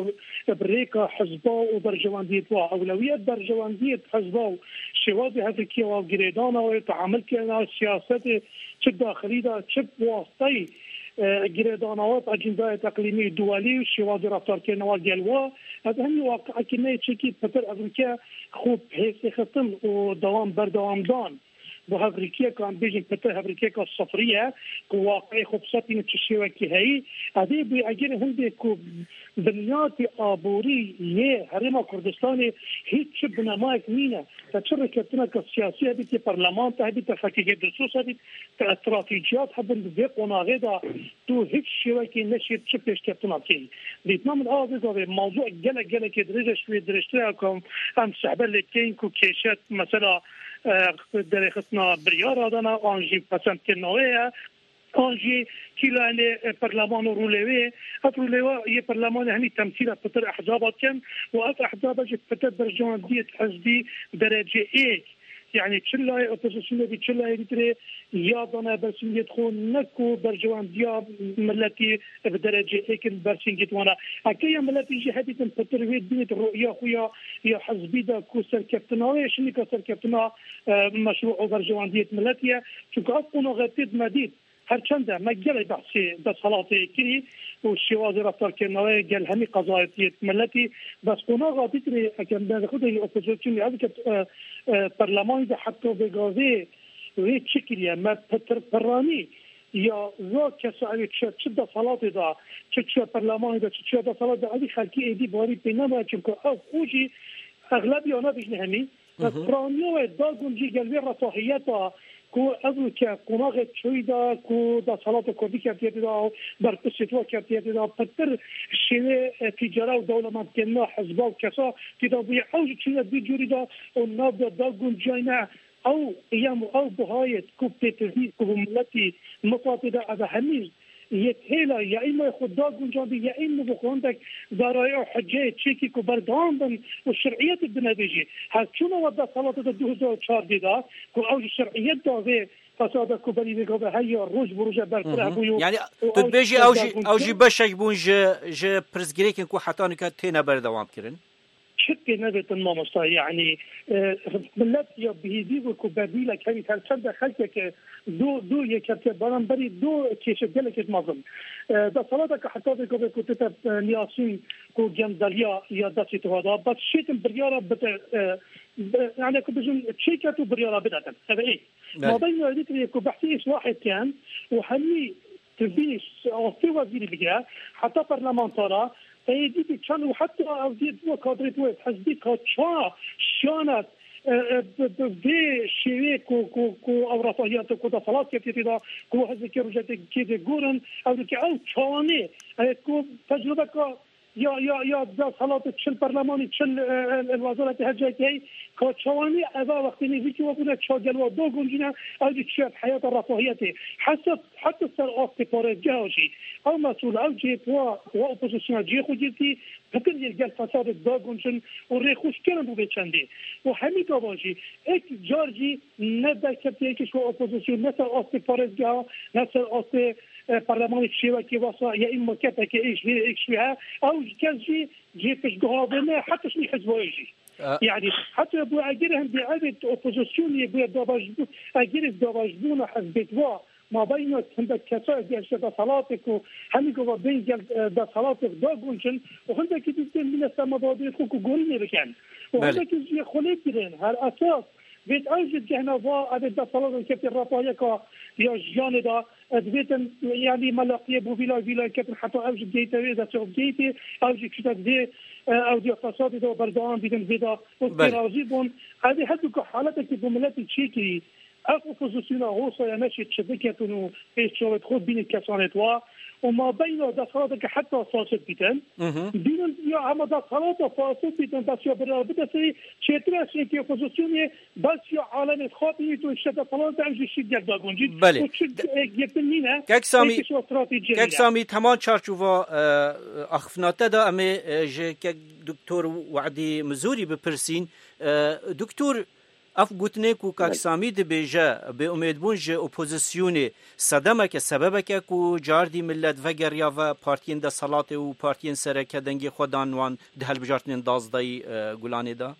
F: بریکا حزبا و برجواندیت و اولویت برجواندیت حزبا و شوازه هفکی و گیردان و تعامل کردن سیاست چه داخلی دا چه واسطی گیردانوات اجنده اقلیمی دولی و شواز رفتار کردن گلوا از همین واقع که چکی پتر افریقا خوب حیث ختم و دوام بردوام دان و افریقا کان بیشتر پتر افریقا کا صفریه که واقعی خوب سطحی نتشیوه که هی ادی بی اگر هنده که بنیاد آبوری یه هرم کردستان هیچ بنمایک نینه تا چه رکتنا که سیاسی هبید که پارلمان تا هبید تا فکیه دستوس هبید تا استراتیجیات هبید به قناغه دا تو هیچ شیوه که نشید چه پیش کتنا که دیتنا من آوازه به موضوع گله گله که درجه شوی درشته اکم هم صحبه لکین که کشت مثلا در خصنا بریار آدانا آنجی پسند کنوه آنجی کلان پارلمان رولوی ات رولوی یه پارلمان همی تمثیل پتر احزابات کن و ات احزابات پتر برجواندیت حزبی درجه ایک يعني تشلا اوبوزيسيون دي تشلا يدري يابانا برسين يدخل نكو برجوان دياب ملتي بدرجه هيك برسين يدوانا اكيا ملتي جهدي تنفتر بيت الرؤيه خويا يا حزبي دا كوسر كابتنا شنو كسر كابتنا مشروع برجوان ديت ملتي شو كافونو غتيد مديد هرچنده ما گله بحثی به صلاتی کی و شواز رفتار کنوی گل همی قضایت ملتی بس اونا قاطی اگر به خود اپوزیسیون از که پارلمان ده حتی بگاوی و چکیه ما پتر پرانی یا زو کسایی چه چه ده صلاتی دا چه چه پارلمان دا چه چه ده صلات دا علی خلکی ایدی باری بینم چون که او خوشی اغلبی آنها بیشنه همی پرانیو دا گنجی گلوی رفاهیت کو ابو که قناغ چویدا کو دا صلات کردی کردی دا بر پسیتوا کردی دا پتر شینه تجاره و دولت کنه حزب و کسا که دا بی اوج چیز بی جوری دا اون ناب دا گنجاینا او ایام او بهایت کو تدریس کو ملتی مقاطع از همیز يتهلا يا اما خدا گنجاندی یا اما بخوندك ذرائع حجه چکی کو بردام بن والشرعيات البنادجي هل شنو ودا صلاه دو هزار و چهار دیدا کو اوج شرعيات دا فساد کو بری بگو هي روج بروج برتر
T: يعني تبيجي اوجي اوجي بشك بون ج ج برزگريكن کو حتى نك تينا بردوام كرن
F: شكي نبت المامصة يعني ملت يا بهذي وكبابيلة كانت هالشدة خلتك دو دو يكتب برام بري دو كيش جلك مظلم ده صلاتك حتى بيقول كتب نياسين كو جندليا يا داسي تهذا بس شيء بريارة بت يعني كبجون شيكة بريارة بدأت هذا إيه ما بين يدري كبحثي واحد كان وحني تبيش أو في وزير بيجا حتى برلمانتارا فيدي كان وحتى أوديت وكادرت ويت حزبي كاتشا شانت به شیوه کو کو کو او رفاهیت کو دا صلات کتی دا کو حزب که روجت که گورن او که او چانه کو تجربه که یا یا یا دا صلات چل پارلمانی چل الوزارت حجاتی که چانه اوا وقتی نیزی که وقتی چاگل و دو گنجینه او چیت حیات رفاهیت حتی حتی سر آفت پاره جهاشی او مسئول او جیت و و اپوزیسیون جی خودیتی بكل يلقى الفساد الداغونشن والريخوش كانوا بيتشاندي وحميد أباجي إك جارجي نبدأ كبتي كشوا أوبوزيسيون نسأل أصل فارزجها نسأل أصل برلمان شيوكي وصا يا اما كتك ايش ايش فيها او كذي جيتش جهابنا حتى شنو حزبه يجي يعني حتى ابو اجرهم بعدد اوبوزيسيون يبغى دابج اجر دابجبون حزب وا ما بين عندك كسائر ديال صلاتك وهمي جو بين ديال صلاتك داغونشن وعندك كده من السماوات خوك غوري بكان وعندك يجي خليك كده هالاساس بيت اوجد جهنا وا ادي صلاتك كيف الرفايه كا يا جان دا ادبيتن يعني ملاقيه بو فيلا فيلا كيف حتى اوجد ديتا اذا سوف ديتي اوجد كده دي او دي اقتصادي دو بردان بيتن فيدا وتراجيبون هذه حدك حالتك بملات تشيكي اف اوبوزيسيون روسا يا ماشي تشبكه ايش شو تخوض بين الكاسانتوا وما بين دخلاتك حتى صاصت بيتن بين يا عم دخلات فاصل بيتن بس يا برا بدا سي تشتري شيء كي اوبوزيسيون بس يا عالم خاطي تو الشتا فلان تعمل شيء جد داغونجي
T: بله
F: يتنينا
T: كاك سامي كاك سامي تمام چارچوبا اخفناته دا ام دكتور وعدي مزوري بپرسين دكتور اف گوتنه کو کاکسامی د بیجه به امید بونج اپوزیسیون صدمه که سببه که کو جاردی ملت و گریا و پارتین د صلات و پارتین سره که دنگی خودان وان ده هل بجارتن دازدای گلانه دا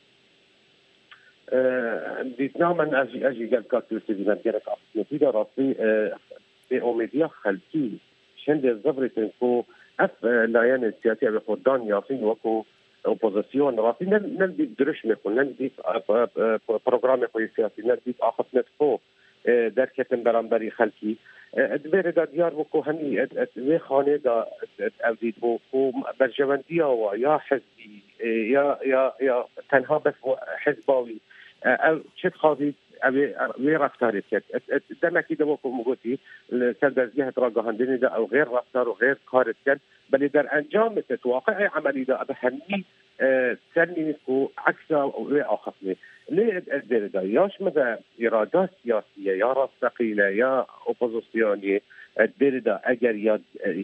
E: دیتنا من اجی اجی گل کاتو سیدنا گرک نتیجه راسی به امیدیا خلقی شند زبرتن کو اف لایان سیاسی به خودان یافین وکو اپوزیسیون راستی نلبی درش میکن نلبی پروگرام خوی سیاسی نلبی آخر نتفو در کتن برانبری خلکی ادبیر دا دیار بکو همی وی خانه دا اوزید بکو برجواندی و یا حزبی یا یا یا تنها بس حزباوی او چت خواهید وی رفتاری کرد دمکی دا بکو مگوتی سردرزگه راگاهندنی دا او غیر رفتار و غیر کارت کرد بل در انجام تتواقع عملی دا به همی سرنی کو عکس و آخفنی ليه الدير دا ياش ماذا إرادات سياسية يا راسقيلة يا أوبوزيسيونية الدير دا أجر يا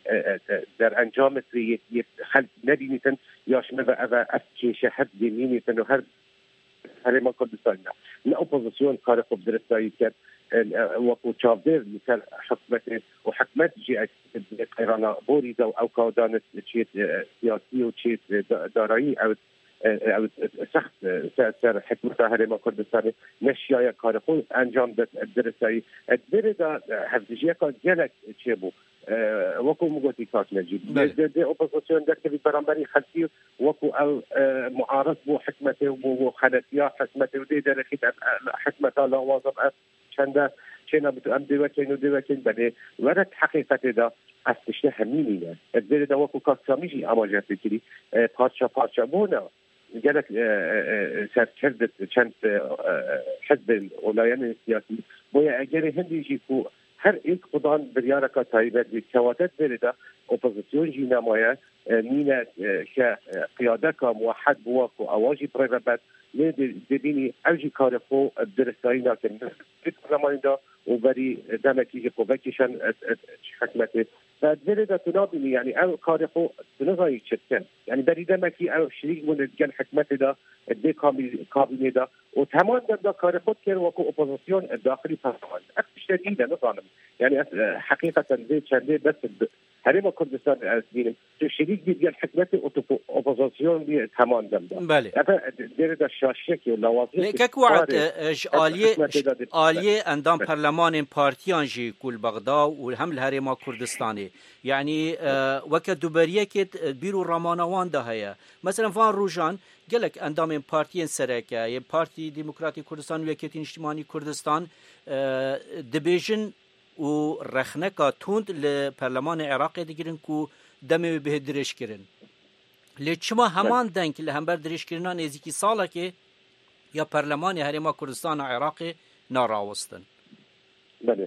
E: در أنجام تري خل نبي مثلا ياش ماذا أبا أفتي شهد ديني مثلا هر هرما كردستاننا من أوبوزيسيون خارق بدرساي كان وقو تشافدير مثل حكمته وحكمت جي قيرانا بوري دا أو كودانت شيء سياسي وشيء دارائي أو او سخت سر حکمت هرما کردستان نشیای کارخون انجام داد درسایی در دا حفظیه که جلک چه بو وکو مگوتی کات نجیب ده اپوزیسیون در که برانبری خلقی وکو او معارض بو حکمت و خلطیا حکمت و ده در خیت حکمت لا واضب چنده چنا بتو ام دوکین و دوکین بده ورد حقیقت دا استشته همینیه در دا وکو کات سامیجی اماجت بکری پارچا پارچا بونه جالك سركردت كانت حزب الولايات السياسي بويا اجري هندي يجيكو هر ايك قضان برياركا تايبت بكواتات بريدا اوبوزيسيون جي نمايا مينا كقيادك موحد بواكو اواجي بريبات لديني اوجي كارفو الدرساين لكن في الزمان ده وبري دمك يجي كوفاكيشن حكمته فدرجة تنابني يعني أو كارخو تنغاي شتكن يعني بري دمكي أو شريك من الجن حكمته ده الدي كابينه ده وتمام ده كارخو كير وكو أوبوزيسيون الداخلي فهمان أكثر شديدة نظام يعني حقيقة زي شدي بس هرما كردستان الأسبين شريك بيجي حكمته أوبوزيسيون دي تمام ده
T: بله
E: درجة شاشك ولا وظيفة
T: لكك وعد آلية آلية عندام برلمان بارتيان جي كل بغداد والهم الهرما كردستاني يعني آه وك دوبريه كت بيرو رامانوان ده هيا مثلا فان روجان قالك اندام بارتيين سركه ي بارتي ديمقراطي كردستان وكيت اجتماعي كردستان آه دبيجن و رخنكا توند لبرلمان العراق ديگرن كو دمي به درش كرن لچما همان دنك لهمبر درش كرنان نزيكي سالا كه يا برلمان هرما كردستان العراق ناراوستن
E: بله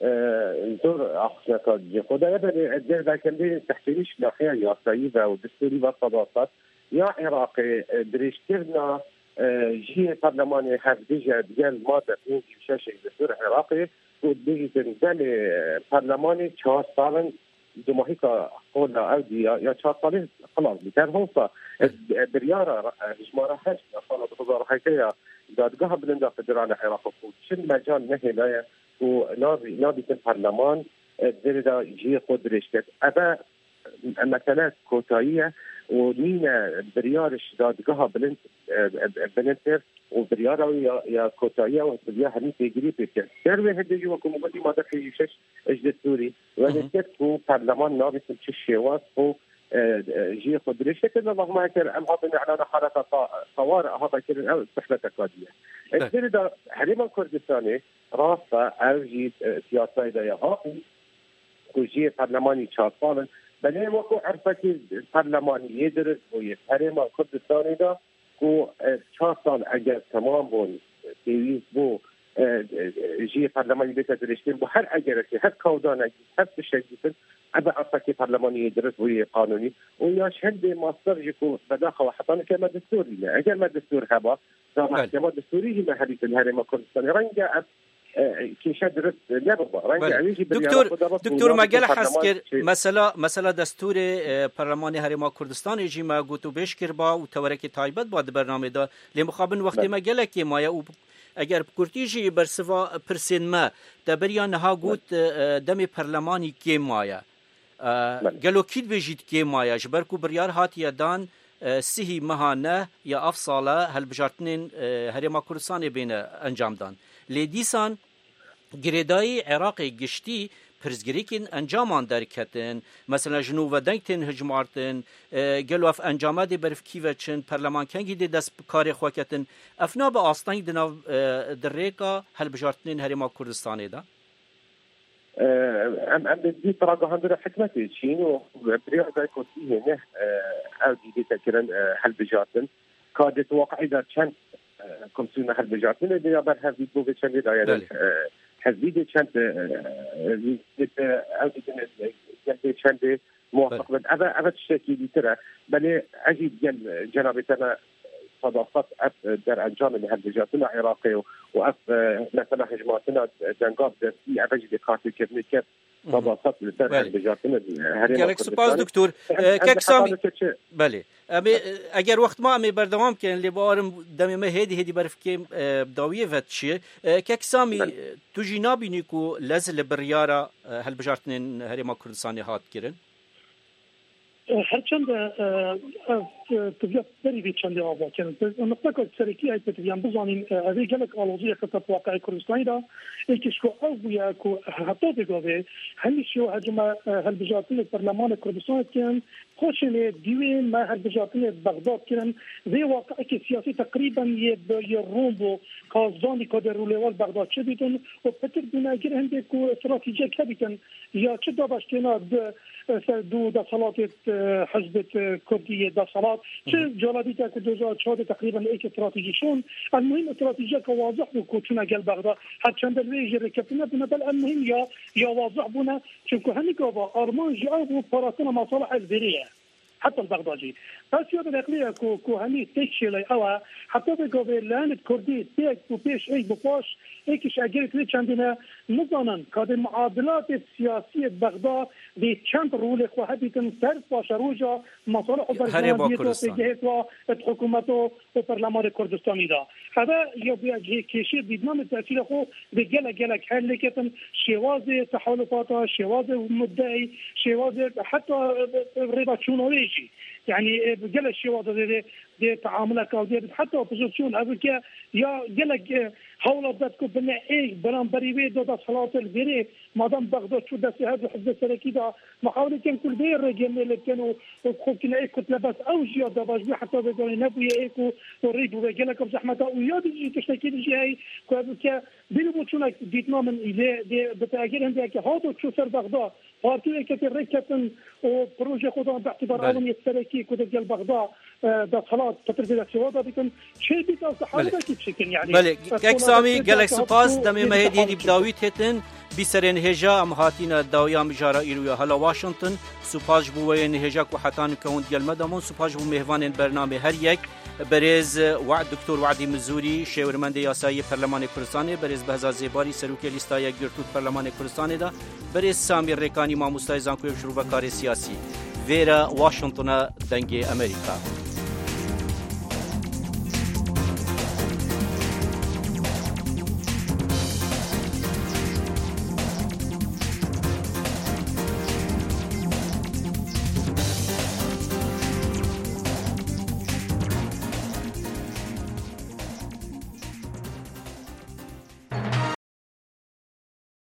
E: دور أخذك جهود هذا الدير لكن دي تحتيش ناحية ياسية ودستوري وصداقات يا عراقي دريشترنا جي برلماني هفديجة ديال مادة في شاشة دستور عراقي ودي تنزل برلماني چهار سالن جمهورية قولنا أودي يا چهار سالن خلاص بتر هوصا بريارة جمارة هش أصلا بخزار حيثية دادقها بلندا فدران عراق شن مجال نهي لايا ونابي نابي البرلمان دردا جي خود رشتت أبا مثلا كوتاية ونينا بريارش دادقها بلنت بلنتر وبريارة يا يا كوتاية وبريارة هني تجري بيتر شربه هدي وكم بدي ما دخل يشش إجد سوري ونكتب كو برلمان نابس الشيواس هو جي خود رشتت اللهم هكذا أم هذا على حالة طوارئ هذا كذا استحلة قادية الدردا حريم كردستاني راسا أوجي سياسة إذا هاقي كوجي برلماني شاطفان بله وكو عرفكي برلماني يدرس ويفهرم كردستاني دا كو شاطان اگر تمام بون تيويز بو جي برلماني بيتا درشتين بو هر اگركي هر كودان هر تشكيتن ابا عرفكي برلماني يدرس وي قانوني وياش هندي ماستر جيكو بداخل وحطانا كما دستوري اگر ما دستور هبا دا محكمة دستوري هي محلية الهرم كردستاني رنجا
T: دکتور دکتور مگل حس کرد مثلا مثلا دستور پارلمانی هرما کردستان جی ما گوتو بش کر با و تورک تایبت با برنامه دا لی مخابن وقتی مگل کی مایا او اگر کورتیجی برسوا پرسین ما دبریا نها گوت دم پارلمانی کی مایا گلو کید بجید کی مایا جبر کو بریار هات یادان سهی مهانه یا افصاله هل بجارتنین هرما کردستان بین انجام دان لیدیسان گریدای عراق گشتی پرزگریکین انجامان درکتن مثلا جنوب دنگتن هجمارتن گلوف انجامات برف کیوچن پارلمان کنگی دی دست کاری خواکتن افنا با آستان دنا دریکا هل بجارتنین هرما کردستانی دا
E: ام ام دي طرق هندرة حكمتي شين وبريء ذا كوتيه نه او دي تكرن هل بجارتن كادت واقع اذا كان كمسونا هل بجارتن اللي يابر هذي بو بيشن دا يعني هذي كانت او دي كانت موافق بد ابا ابا الشكل دي ترى بل اجي ديال جنابتنا صداقات اف در انجام هل بجارتنا عراقي واف مثلا هجماتنا دنقاب دستي ابجي دي كارتي كبنيكت صداقات لسر هل بجارتنا
T: گلک سپاس دکتور کاکسامی بله اگر وقت ما امی بردوام کن لبارم دمی ما هدی هدی برف که داویه وقت چیه کاکسامی تو جنابی نیکو لازل بریارا هل بجارتنین هرما کردستانی هات کرن
F: هرچند تبیات بری بی چند آوا کنند نقطه که سرکی ای تبیان بزنیم اوی گلک آلوزی که تواقع کردستانی دا ایکش که او بیا که حتی بگوه همیشه و هجمه هل بجاتن پرلمان کردستان کن خوشنه دیوی ما هل بجاتن بغداد کن وی واقع که سیاسی تقریبا یه یه روم و کازانی که در رولیوال بغداد چه بیتن و پتر بیناگر هنده که استراتیجی که بیتن یا چه دابشتینا دو دا صلات حزب كردي دا صلات چه جالبيتا که دو هزار و چهار تقريبا ایک استراتيجيشون المهم استراتيجيه كواضح وكوتشنا قال بغداد حتى چند الويج ركبنا بنا بل المهم يا يا واضح بنا چونكو هني كابا ارمان جاءوا فراتنا مصالح البريه حتى البغدادي بس يا بالعقليه كو كو هني تكشي او حتى بقوا لان كردي تيك وبيش اي بقاش ایکش اگر که چندینه نزانن که معادلات سیاسی بغداد به چند رول خواهد بیتن صرف باشه روژا مصالح و برجمانیت و تجهیز و حکومت و پرلمان کردستانی دا هذا یا بیا کشی دیدنام تأثیر خو به گل گلک حل کتن شواز تحالفات شواز مدعی شواز حتی ربا چونویجی يعني قال الشواذ دي دي تعاملك او دي حتى اوبوزيسيون افريكا يا قال حول بدكم بنا ايه برام بريبي دو صلاه البري مادام بغداد شو ده هذا حزب السلكي ده محاوله كان كل بير رجال اللي كانوا خوكنا ايه كنت لبس او جي دباج حتى بدون نبي ايكو وريدو قال لكم زحمه ويا دي تشتكي دي هي كا بينو شو ديتنا من دي بتاجر عندك هذا شو صار بغداد بارتي كتير ركبتن وبروجي خدان باعتبار عالمي السلكي كده ديال بغداد ده صلاة تتربية سوادا بيكون شيء بيتا صحابة كيف شكل يعني
T: بله كاكسامي قالك سپاس دمي مهدي هدي بداويت هتن بسرين هجا ام هاتينا داويا مجارا ايرويا هلا واشنطن سپاس بوين هجا كو حتان كون ديال مدامون سپاس بو مهوان البرنامج هر يك برز وعد دكتور وعدي مزوري شاورمند ياساي برلمان كردستان برز بهزا زيباري سروكي ليستايا گرتوت برلمان كردستان دا برز سامي ريكاني ما مستايزان كو شروع بكار سياسي فيرا واشنطن دنگي امريكا